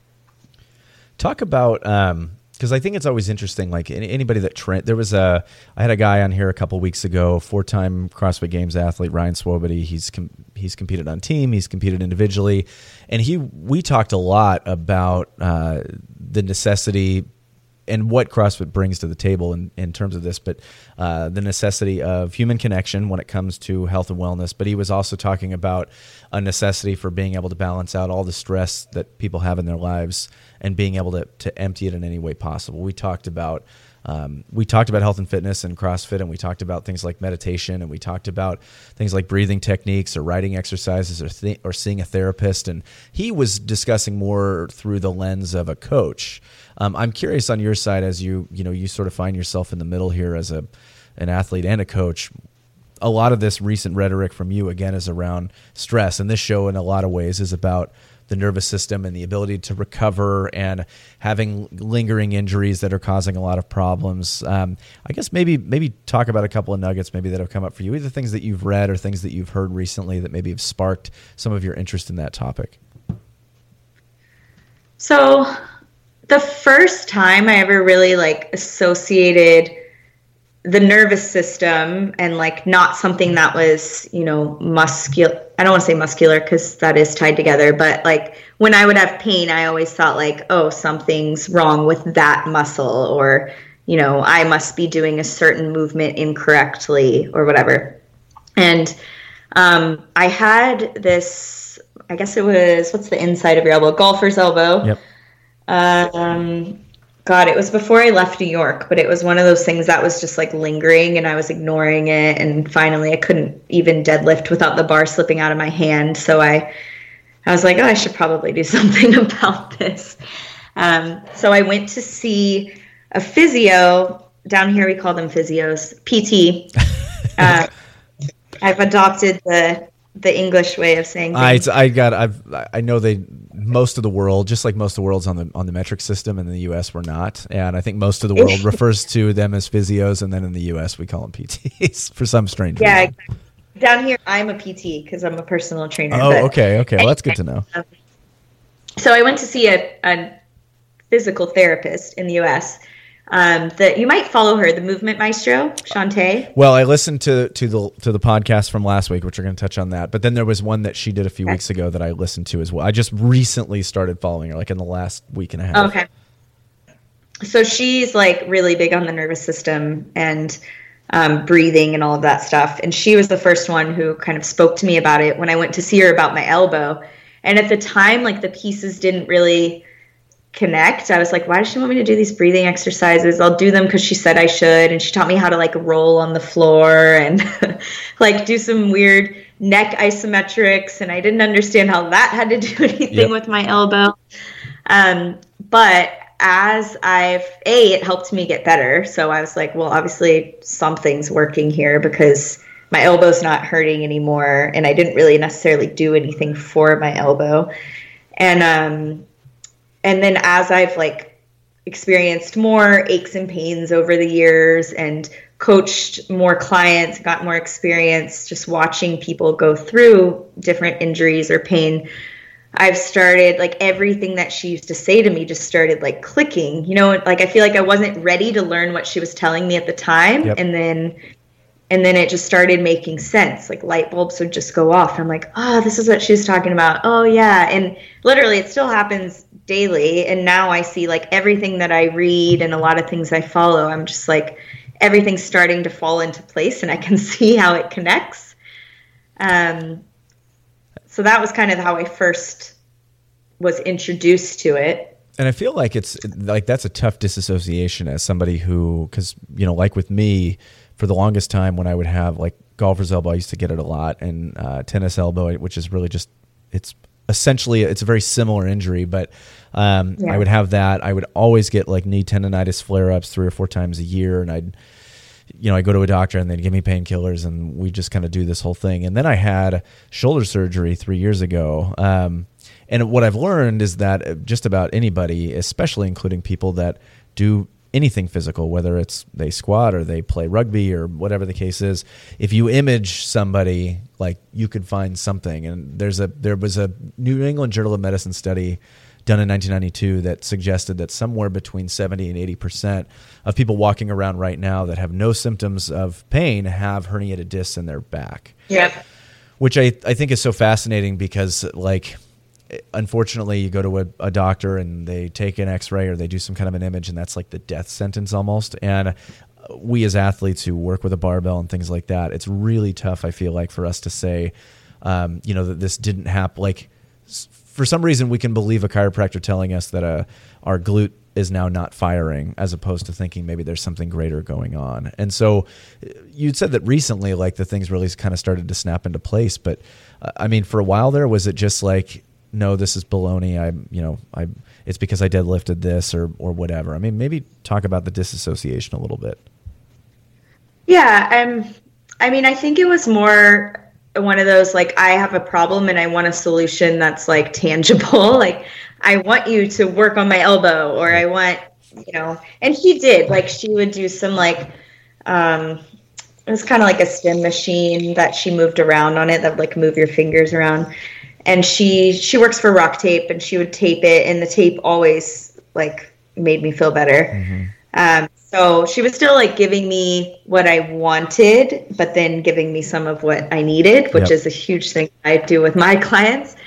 Talk about, because I think it's always interesting, like anybody that I had a guy on here a couple weeks ago, 4-time CrossFit Games athlete, Ryan Swobody. He's competed on team, he's competed individually, and we talked a lot about the necessity and what CrossFit brings to the table in terms of this, but the necessity of human connection when it comes to health and wellness. But he was also talking about a necessity for being able to balance out all the stress that people have in their lives and being able to empty it in any way possible. We talked about health and fitness and CrossFit, and we talked about things like meditation, and we talked about things like breathing techniques or writing exercises or seeing a therapist. And he was discussing more through the lens of a coach. I'm curious on your side, as you sort of find yourself in the middle here as an athlete and a coach. A lot of this recent rhetoric from you, again, is around stress. And this show, in a lot of ways, is about the nervous system and the ability to recover and having lingering injuries that are causing a lot of problems. I guess maybe talk about a couple of nuggets maybe that have come up for you, either things that you've read or things that you've heard recently that maybe have sparked some of your interest in that topic. So the first time I ever really associated the nervous system and not something that was, muscular. I don't want to say muscular because that is tied together, but when I would have pain, I always thought oh, something's wrong with that muscle, or, I must be doing a certain movement incorrectly or whatever. And I had this, I guess it was, what's the inside of your elbow? Golfer's elbow. Yep. God, it was before I left New York, but it was one of those things that was just lingering, and I was ignoring it. And finally I couldn't even deadlift without the bar slipping out of my hand. So I was like, oh, I should probably do something about this. So I went to see a physio. Down here we call them physios, PT. I've adopted the English way of saying things. I know most of the world, just like most of the world's on the metric system, in the US we're not. And I think most of the world refers to them as physios, and then in the US we call them PTs for some strange reason. Yeah. Down here I'm a PT because I'm a personal trainer. Oh, okay. Well, that's good to know. So I went to see a physical therapist in the US. That you might follow her, the Movement Maestro, Shantae. Well, I listened to the podcast from last week, which we're going to touch on that. But then there was one that she did a few weeks ago that I listened to as well. I just recently started following her, in the last week and a half. Okay. So she's really big on the nervous system and breathing and all of that stuff. And she was the first one who kind of spoke to me about it when I went to see her about my elbow. And at the time, the pieces didn't really connect. I was like, why does she want me to do these breathing exercises? I'll do them because she said I should. And she taught me how to roll on the floor and do some weird neck isometrics. And I didn't understand how that had to do anything with my elbow. But it helped me get better. So I was like, well, obviously something's working here because my elbow's not hurting anymore. And I didn't really necessarily do anything for my elbow. And then as I've like experienced more aches and pains over the years and coached more clients, got more experience just watching people go through different injuries or pain, I've started, like, everything that she used to say to me just started like clicking, you know, like I feel like I wasn't ready to learn what she was telling me at the time. Yep. And then it just started making sense. Like light bulbs would just go off. I'm like, oh, this is what she's talking about. Oh yeah. And literally it still happens daily. And now I see like everything that I read and a lot of things I follow, I'm just like, everything's starting to fall into place and I can see how it connects. So that was kind of how I first was introduced to it. And I feel like it's like that's a tough disassociation as somebody who, because, you know, like with me, for the longest time when I would have like golfer's elbow, I used to get it a lot, and tennis elbow, which is really just, it's a very similar injury, but I would have that. I would always get like knee tendonitis flare-ups 3 or 4 times a year, and I'd go to a doctor and they'd give me painkillers and we just kind of do this whole thing. And then I had shoulder surgery 3 years ago. And what I've learned is that just about anybody, especially including people that do anything physical, whether it's they squat or they play rugby or whatever the case is, if you image somebody, like, you could find something. And there was a New England Journal of Medicine study done in 1992 that suggested that somewhere between 70 and 80% of people walking around right now that have no symptoms of pain have herniated discs in their back. Yep. Which I think is so fascinating because, like, unfortunately you go to a doctor and they take an x-ray or they do some kind of an image, and that's like the death sentence almost. And we as athletes who work with a barbell and things like that, it's really tough, I feel like, for us to say, that this didn't happen. Like, for some reason we can believe a chiropractor telling us that our glute is now not firing, as opposed to thinking maybe there's something greater going on. And so you'd said that recently, like, the things really kind of started to snap into place. But I mean, for a while there, was it just like, no, this is baloney, it's because I deadlifted this or whatever? I mean, maybe talk about the disassociation a little bit. Yeah. I mean, I think it was more one of those, like, I have a problem and I want a solution that's like tangible. Like, I want you to work on my elbow, or I want, and she did, like, she would do some, like, it was kind of like a stim machine that she moved around on it that would, like, move your fingers around. And she works for Rock Tape, and she would tape it, and the tape always, like, made me feel better. Mm-hmm. So she was still, like, giving me what I wanted, but then giving me some of what I needed, which is a huge thing I do with my clients.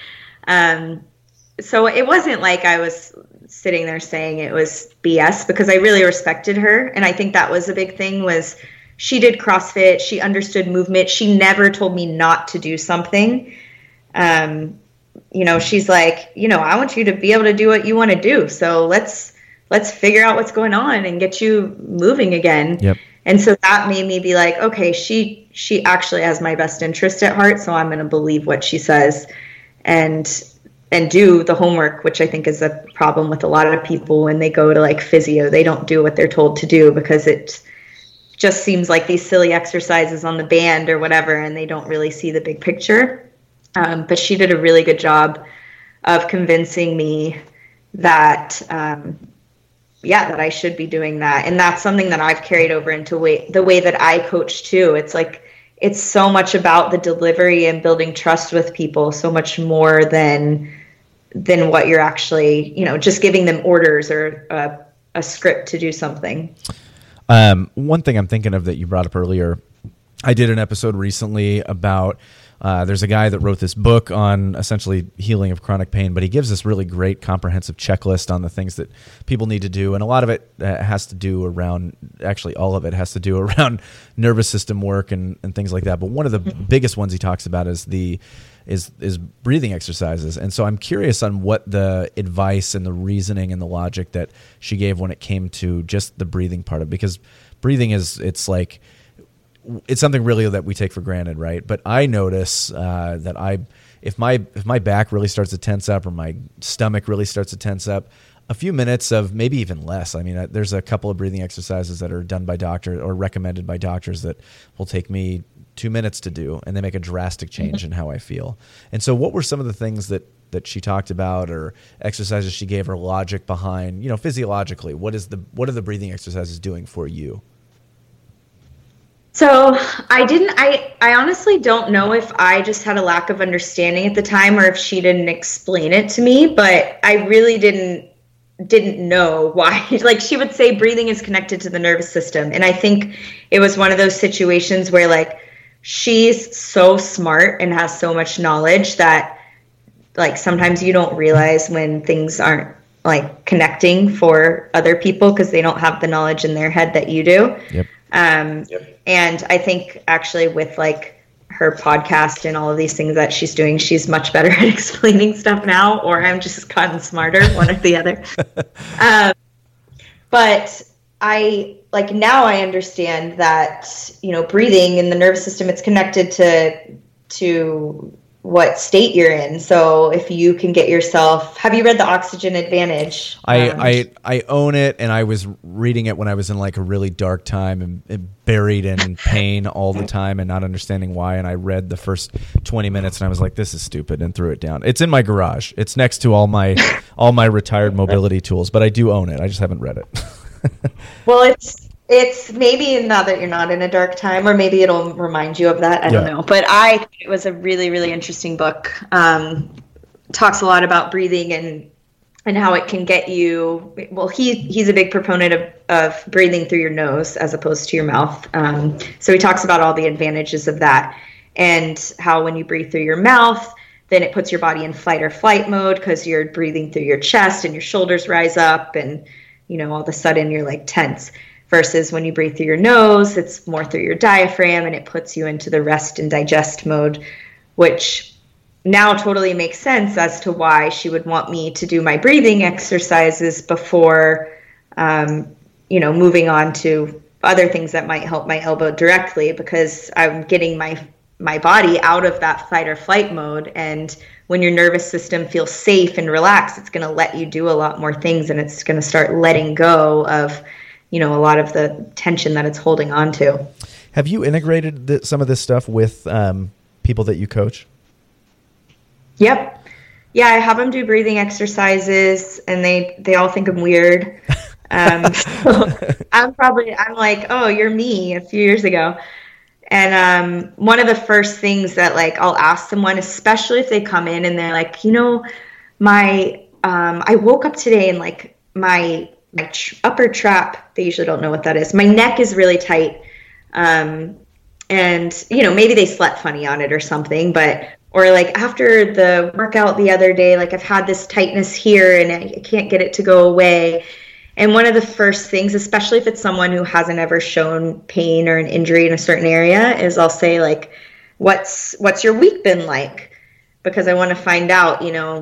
So it wasn't like I was sitting there saying it was BS, because I really respected her. And I think that was a big thing, was she did CrossFit. She understood movement. She never told me not to do something. She's like, I want you to be able to do what you want to do. So let's figure out what's going on and get you moving again. Yep. And so that made me be like, okay, she actually has my best interest at heart. So I'm going to believe what she says and do the homework, which I think is a problem with a lot of people when they go to, like, physio. They don't do what they're told to do because it just seems like these silly exercises on the band or whatever, and they don't really see the big picture. But she did a really good job of convincing me that, that I should be doing that. And that's something that I've carried over into the way that I coach too. It's like, it's so much about the delivery and building trust with people, so much more than what you're actually, just giving them orders or a script to do something. One thing I'm thinking of that you brought up earlier, I did an episode recently about, there's a guy that wrote this book on essentially healing of chronic pain, but he gives this really great comprehensive checklist on the things that people need to do. And a lot of it has to do around, actually all of it has to do around nervous system work and things like that. But one of the biggest ones he talks about is is breathing exercises. And so I'm curious on what the advice and the reasoning and the logic that she gave when it came to just the breathing part of it, because breathing it's something really that we take for granted, right? But I notice that if my back really starts to tense up or my stomach really starts to tense up, a few minutes of maybe even less. I mean, there's a couple of breathing exercises that are done by doctors or recommended by doctors that will take me 2 minutes to do, and they make a drastic change in how I feel. And so what were some of the things that she talked about, or exercises she gave her logic behind, physiologically, what are the breathing exercises doing for you? So I honestly don't know if I just had a lack of understanding at the time or if she didn't explain it to me, but I really didn't know why. Like, she would say breathing is connected to the nervous system. And I think it was one of those situations where, like, she's so smart and has so much knowledge that, like, sometimes you don't realize when things aren't, like, connecting for other people because they don't have the knowledge in their head that you do. Yep. And I think actually with, like, her podcast and all of these things that she's doing, she's much better at explaining stuff now, or I'm just gotten smarter, one or the other. But now I understand that, breathing in the nervous system, it's connected to what state you're in. So if you can get yourself, have you read The Oxygen Advantage? I own it, and I was reading it when I was in, like, a really dark time and buried in pain all the time and not understanding why. And I read the first 20 minutes and I was like, this is stupid, and threw it down. It's in my garage. It's next to all my retired mobility tools, but I do own it. I just haven't read it. Well, it's maybe now that you're not in a dark time, or maybe it'll remind you of that. I don't know. But it was a really, really interesting book. Talks a lot about breathing and how it can get you. Well, he's a big proponent of breathing through your nose as opposed to your mouth. So he talks about all the advantages of that, and how when you breathe through your mouth, then it puts your body in fight or flight mode because you're breathing through your chest and your shoulders rise up, and all of a sudden you're, like, tense. Versus when you breathe through your nose, it's more through your diaphragm, and it puts you into the rest and digest mode, which now totally makes sense as to why she would want me to do my breathing exercises before, moving on to other things that might help my elbow directly, because I'm getting my body out of that fight or flight mode. And when your nervous system feels safe and relaxed, it's going to let you do a lot more things, and it's going to start letting go of a lot of the tension that it's holding on to. Have you integrated some of this stuff with people that you coach? Yep. Yeah, I have them do breathing exercises, and they all think I'm weird. So I'm like, oh, you're me a few years ago. And one of the first things that, like, I'll ask someone, especially if they come in and they're like, I woke up today and, like, my upper trap, they usually don't know what that is. My neck is really tight. And, maybe they slept funny on it or something, or like after the workout the other day, like, I've had this tightness here and I can't get it to go away. And one of the first things, especially if it's someone who hasn't ever shown pain or an injury in a certain area, is I'll say, like, what's your week been like? Because I want to find out,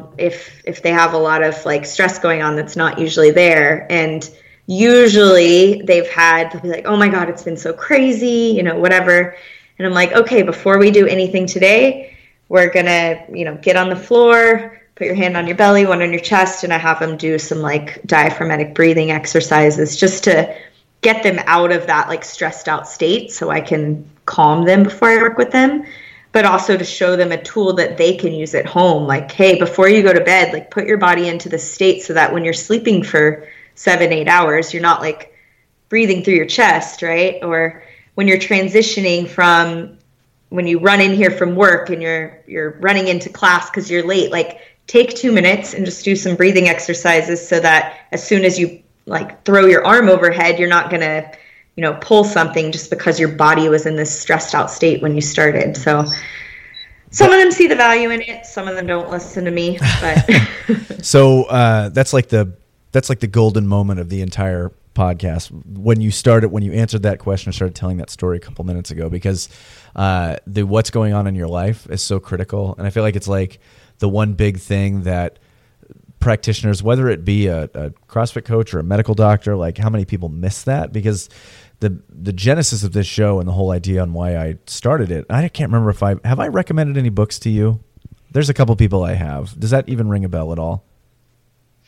if they have a lot of, like, stress going on that's not usually there. And usually they'll be like, oh my God, it's been so crazy, whatever. And I'm like, okay, before we do anything today, we're going to, get on the floor, put your hand on your belly, one on your chest, and I have them do some, like, diaphragmatic breathing exercises just to get them out of that, like, stressed out state so I can calm them before I work with them. But also to show them a tool that they can use at home. Like, hey, before you go to bed, like, put your body into the state so that when you're sleeping for 7-8 hours, you're not, like, breathing through your chest, right? Or when you're transitioning from when you run in here from work and you're running into class because you're late, like, take 2 minutes and just do some breathing exercises so that as soon as you, like, throw your arm overhead, you're not going to pull something just because your body was in this stressed out state when you started. So some of them see the value in it. Some of them don't listen to me, but so that's like the golden moment of the entire podcast. When you answered that question, started telling that story a couple minutes ago, because the what's going on in your life is so critical. And I feel like it's like the one big thing that practitioners, whether it be a CrossFit coach or a medical doctor, like, how many people miss that? Because the genesis of this show and the whole idea on why I started it, I can't remember if I recommended any books to you. There's a couple people I have. Does that even ring a bell at all?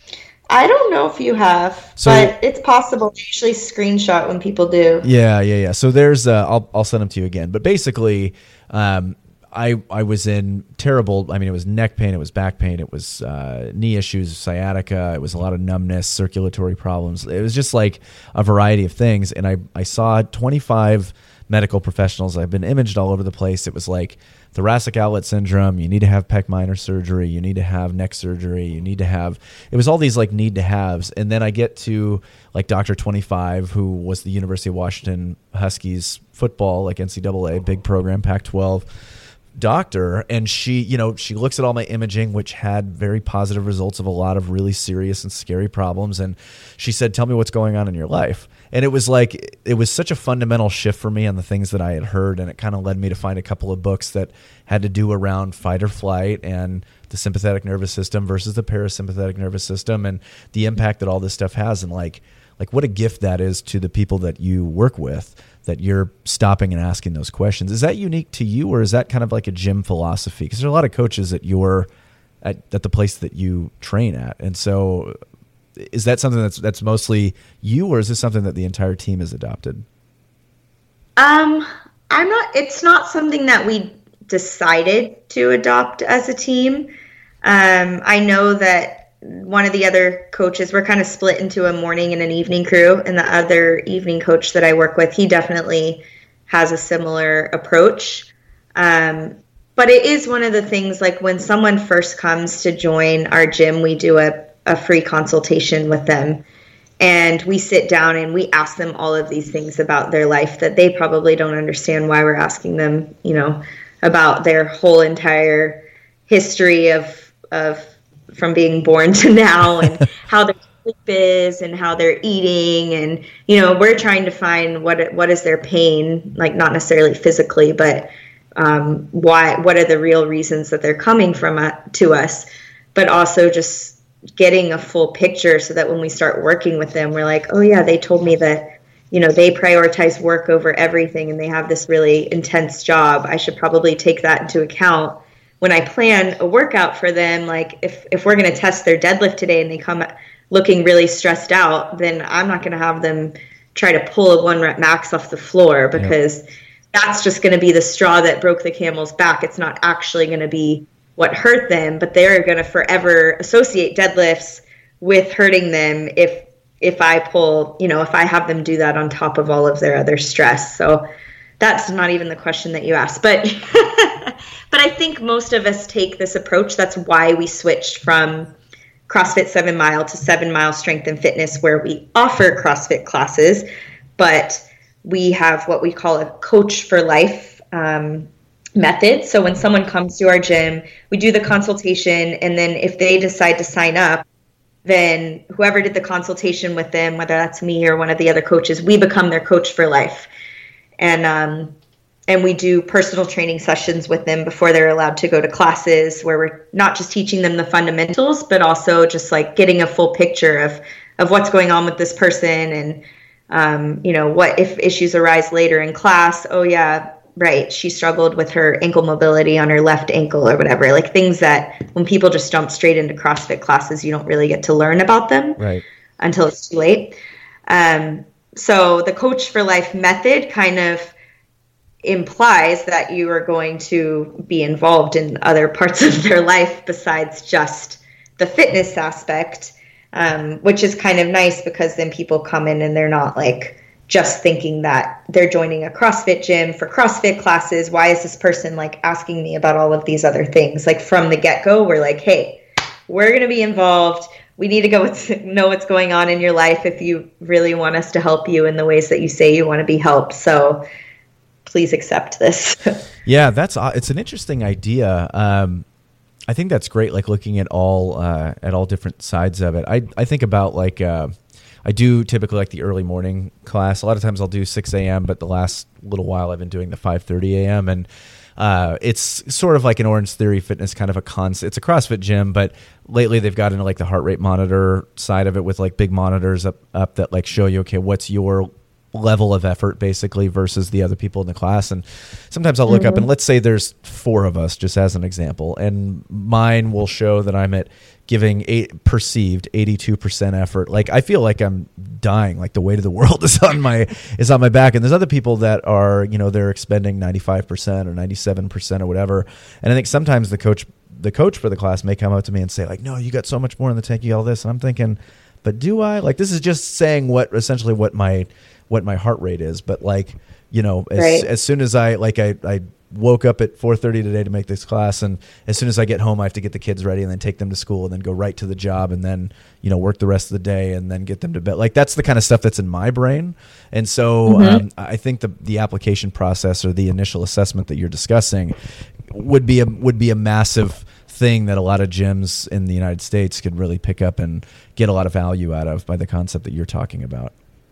I don't know if you have, but it's possible. I usually screenshot when people do. Yeah. So there's, I'll send them to you again. But basically, I was in terrible, it was neck pain, it was back pain, it was knee issues, sciatica, it was a lot of numbness, circulatory problems. It was just like a variety of things. And I saw 25 medical professionals. I've been imaged all over the place. It was like thoracic outlet syndrome. You need to have pec minor surgery. You need to have neck surgery. You need to have, it was all these like need to haves. And then I get to like Dr. 25, who was the University of Washington Huskies football, like NCAA, big program, Pac-12 doctor. And she looks at all my imaging, which had very positive results of a lot of really serious and scary problems. And she said, tell me what's going on in your life. And it was like, it was such a fundamental shift for me on the things that I had heard. And it kind of led me to find a couple of books that had to do around fight or flight and the sympathetic nervous system versus the parasympathetic nervous system and the impact that all this stuff has. And like what a gift that is to the people that you work with, that you're stopping and asking those questions. Is that unique to you, or is that kind of like a gym philosophy? Because there's a lot of coaches at the place that you train at. And so is that something that's mostly you, or is this something that the entire team has adopted? It's not something that we decided to adopt as a team. I know that one of the other coaches, we're kind of split into a morning and an evening crew, and the other evening coach that I work with, he definitely has a similar approach. But it is one of the things, like when someone first comes to join our gym, we do a free consultation with them, and we sit down and we ask them all of these things about their life that they probably don't understand why we're asking them, about their whole entire history of from being born to now, and how their sleep is and how they're eating. And, we're trying to find what is their pain, like not necessarily physically, but what are the real reasons that they're coming to us, but also just getting a full picture so that when we start working with them, we're like, oh yeah, they told me that, they prioritize work over everything and they have this really intense job. I should probably take that into account when I plan a workout for them. Like if we're going to test their deadlift today and they come looking really stressed out, then I'm not going to have them try to pull a 1 rep max off the floor, because that's just going to be the straw that broke the camel's back. It's not actually going to be what hurt them, but they're going to forever associate deadlifts with hurting them if I pull, if I have them do that on top of all of their other stress. So that's not even the question that you asked, but but I think most of us take this approach. That's why we switched from CrossFit 7 Mile to 7 Mile Strength and Fitness, where we offer CrossFit classes, but we have what we call a coach for life method. So when someone comes to our gym, we do the consultation, and then if they decide to sign up, then whoever did the consultation with them, whether that's me or one of the other coaches, we become their coach for life. And we do personal training sessions with them before they're allowed to go to classes, where we're not just teaching them the fundamentals, but also just like getting a full picture of what's going on with this person. And, what if issues arise later in class? Oh yeah, right. She struggled with her ankle mobility on her left ankle or whatever, like things that when people just jump straight into CrossFit classes, you don't really get to learn about them until it's too late. So the Coach for Life method kind of implies that you are going to be involved in other parts of their life besides just the fitness aspect, which is kind of nice, because then people come in and they're not like just thinking that they're joining a CrossFit gym for CrossFit classes. Why is this person like asking me about all of these other things? Like from the get-go, we're like, hey, we're going to be involved. We need to know what's going on in your life if you really want us to help you in the ways that you say you want to be helped. So please accept this. Yeah, it's an interesting idea. I think that's great. Like looking at all different sides of it. I think about like, I do typically like the early morning class. A lot of times I'll do 6 a.m., but the last little while I've been doing the 5:30 a.m. And it's sort of like an Orange Theory Fitness kind of a concept. It's a CrossFit gym, but lately they've got into like the heart rate monitor side of it with like big monitors up that like show you, okay, what's your level of effort basically versus the other people in the class. And sometimes I'll look up and let's say there's 4 of us, just as an example, and mine will show that I'm at giving perceived 82% effort. Like I feel like I'm dying, like the weight of the world is on my back. And there's other people that are, they're expending 95% or 97% or whatever. And I think sometimes the coach for the class may come up to me and say like, no, you got so much more in the tank, you got all this. And I'm thinking, but do I? Like, this is just saying what my heart rate is. But like, as soon as I woke up at 4:30 today to make this class, and as soon as I get home I have to get the kids ready and then take them to school and then go right to the job and then work the rest of the day and then get them to bed. Like that's the kind of stuff that's in my brain. And so I think the application process or the initial assessment that you're discussing would be a massive thing that a lot of gyms in the United States could really pick up and get a lot of value out of by the concept that you're talking about.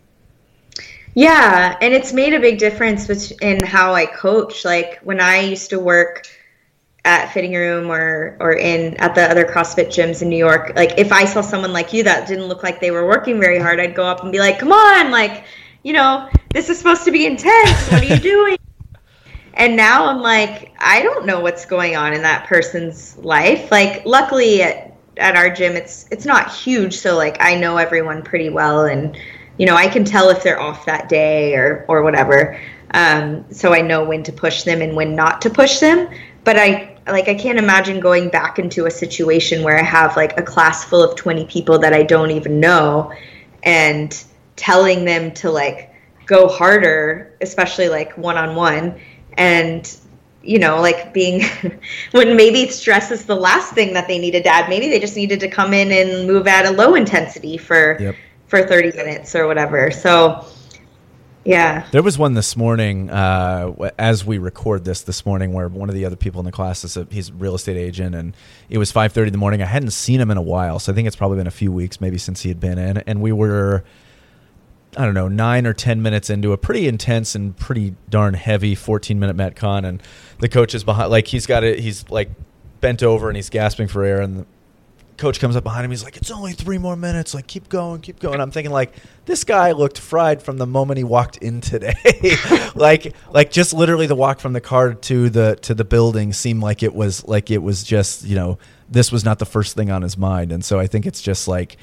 Yeah, and it's made a big difference in how I coach. Like when I used to work at Fitting Room or at the other CrossFit gyms in New York, like if I saw someone like you that didn't look like they were working very hard, I'd go up and be like, come on, like, this is supposed to be intense. What are you doing? And now I'm like, I don't know what's going on in that person's life. Like luckily at our gym, it's not huge. So like I know everyone pretty well, and I can tell if they're off that day or whatever. So I know when to push them and when not to push them. But I can't imagine going back into a situation where I have like a class full of 20 people that I don't even know and telling them to like go harder, especially like one-on-one. And, like being when maybe stress is the last thing that they needed to add. Maybe they just needed to come in and move at a low intensity for 30 minutes or whatever. So, yeah. There was one this morning, as we record this morning, where one of the other people in the class he's a real estate agent, and it was 5:30 in the morning. I hadn't seen him in a while, so I think it's probably been a few weeks maybe since he had been in. And we were, I don't know, 9 or 10 minutes into a pretty intense and pretty darn heavy 14-minute Metcon, and the coach is behind, like he's like bent over and he's gasping for air, and the coach comes up behind him. He's like, it's only 3 more minutes. Like, keep going. I'm thinking like, this guy looked fried from the moment he walked in today. like just literally the walk from the car to the building seemed like it was just, this was not the first thing on his mind. And so I think it's just like,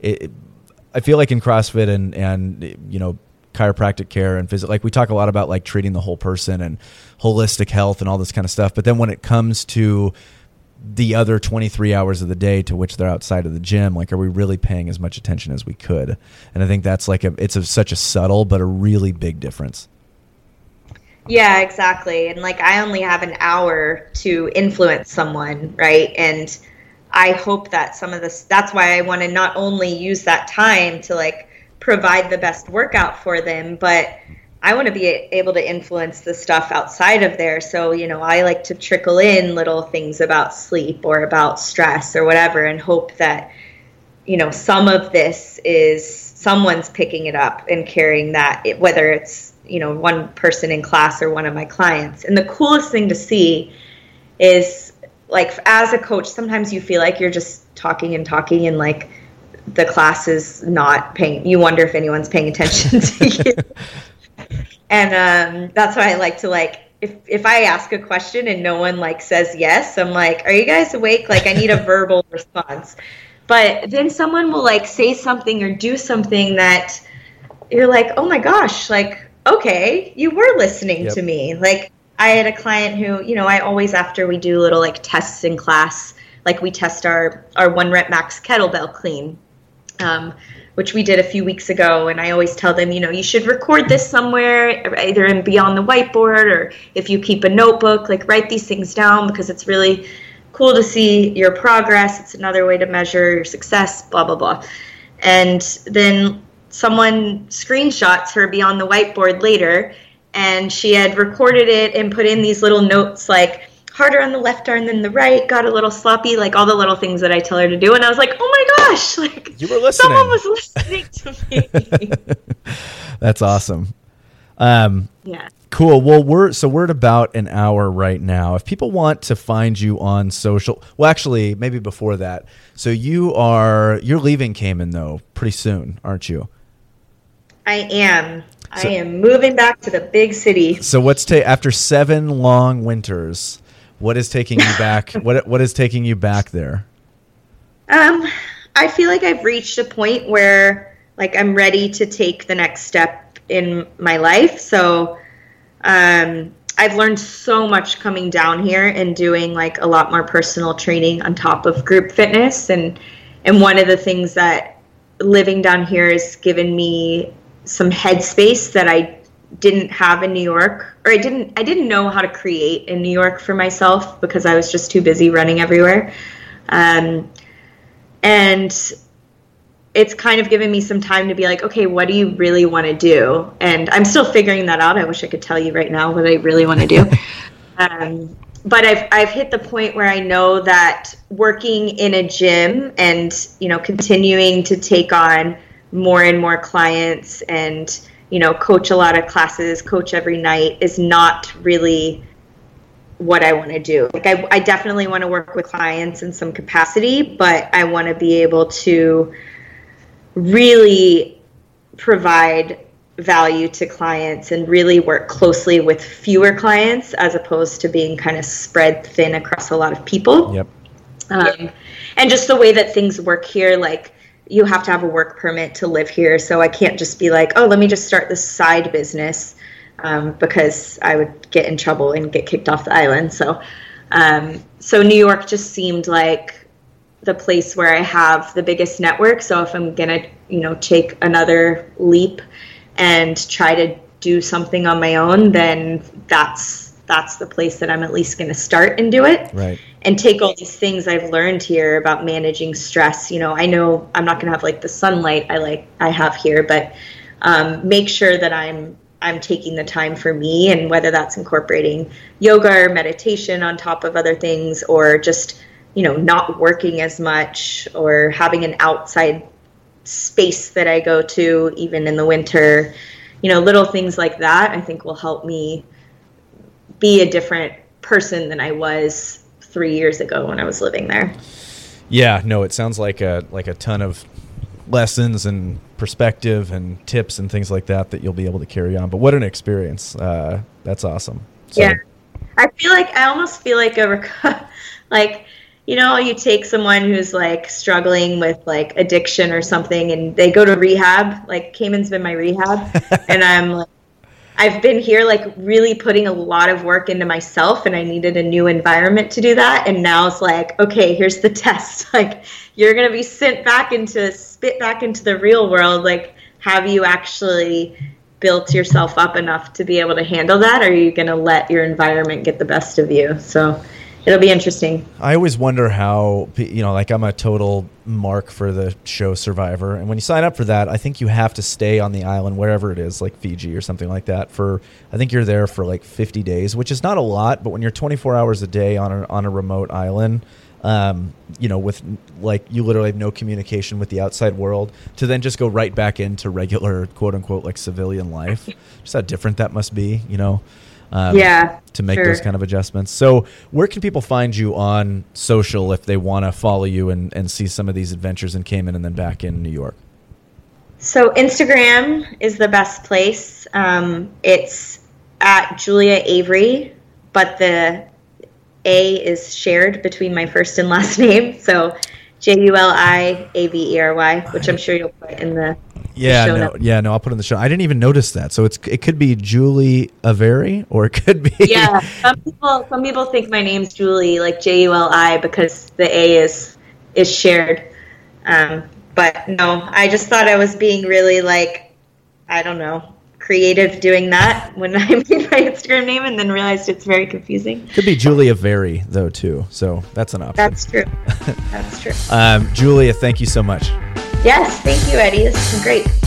I feel like in CrossFit and chiropractic care and like we talk a lot about like treating the whole person and holistic health and all this kind of stuff. But then when it comes to the other 23 hours of the day to which they're outside of the gym, like, are we really paying as much attention as we could? And I think that's like such a subtle but a really big difference. Yeah, exactly. And like I only have an hour to influence someone, right? And I hope that some of this, that's why I want to not only use that time to like provide the best workout for them, but I want to be able to influence the stuff outside of there. So, I like to trickle in little things about sleep or about stress or whatever, and hope that, some of this is someone's picking it up and carrying that, whether it's, one person in class or one of my clients. And the coolest thing to see is, like, as a coach, sometimes you feel like you're just talking and like the class is not paying, you wonder if anyone's paying attention to you. And that's why I like to, like, if I ask a question and no one like says yes, I'm like, are you guys awake? Like, I need a verbal response. But then someone will like say something or do something that you're like, oh my gosh, like, okay, you were listening to me. Like, I had a client who, I always, after we do little like tests in class, like we test our 1 rep max kettlebell clean, which we did a few weeks ago. And I always tell them, you should record this somewhere, either in beyond the whiteboard, or if you keep a notebook, like write these things down, because it's really cool to see your progress. It's another way to measure your success, blah, blah, blah. And then someone screenshots her beyond the whiteboard later, and she had recorded it and put in these little notes like, harder on the left arm than the right, got a little sloppy, like all the little things that I tell her to do. And I was like, oh my gosh, like, you were listening. Someone was listening to me. That's awesome. Yeah. Cool. Well, we're at about an hour right now. If people want to find you on social, well, actually, maybe before that. So you're leaving Cayman though pretty soon, aren't you? I am. I am moving back to the big city. So after 7 long winters, what is taking you back? What is taking you back there? I feel like I've reached a point where like I'm ready to take the next step in my life. So I've learned so much coming down here and doing like a lot more personal training on top of group fitness. And one of the things that living down here has given me some headspace that I didn't have in New York, or I didn't know how to create in New York for myself because I was just too busy running everywhere. And it's kind of given me some time to be like, okay, what do you really want to do? And I'm still figuring that out. I wish I could tell you right now what I really want to do. But I've hit the point where I know that working in a gym and, you know, continuing to take on more and more clients and, you know, coach a lot of classes, coach every night is not really what I want to do. Like I definitely want to work with clients in some capacity, but I want to be able to really provide value to clients and really work closely with fewer clients as opposed to being kind of spread thin across a lot of people. Yep. And just the way that things work here, like you have to have a work permit to live here. So I can't just be like, oh, let me just start this side business because I would get in trouble and get kicked off the island. So New York just seemed like the place where I have the biggest network. So if I'm going to, you know, take another leap and try to do something on my own, then that's the place that I'm at least going to start and do it. Right. And take all these things I've learned here about managing stress. You know I'm not going to have like the sunlight I have here, but make sure that I'm taking the time for me, and whether that's incorporating yoga or meditation on top of other things, or just, you know, not working as much, or having an outside space that I go to even in the winter, you know, little things like that I think will help me be a different person than I was 3 years ago when I was living there. Yeah, no, it sounds like a ton of lessons and perspective and tips and things like that you'll be able to carry on. But what an experience. That's awesome. So. Yeah. I almost feel like like, you know, you take someone who's like struggling with like addiction or something and they go to rehab, like Cayman's been my rehab. And I'm like, I've been here like really putting a lot of work into myself, and I needed a new environment to do that. And now it's like, okay, here's the test. Like, you're going to be spit back into the real world. Like, have you actually built yourself up enough to be able to handle that? Or are you going to let your environment get the best of you? So it'll be interesting. I always wonder how, you know, like I'm a total mark for the show Survivor. And when you sign up for that, I think you have to stay on the island, wherever it is, like Fiji or something like that, I think you're there for like 50 days, which is not a lot. But when you're 24 hours a day on a remote island, you know, with like you literally have no communication with the outside world, to then just go right back into regular, quote unquote, like civilian life, just how different that must be, you know? To make those kind of adjustments. So where can people find you on social if they want to follow you and see some of these adventures in Cayman and then back in New York? So Instagram is the best place. It's at Julia Avery, but the A is shared between my first and last name. So JuliAvery, which I'm sure you'll put in the show notes. I'll put in the show. I didn't even notice that. So it could be Julie Avery, or it could be. Yeah, some people think my name's Julie, like Juli, because the A is shared. But no, I just thought I was being really like, I don't know, creative doing that when I made my Instagram name, and then realized it's very confusing. Could be Julia Very though too, so that's an option. That's true. That's true. Julia, thank you so much. Yes, thank you, Eddie. This has been great.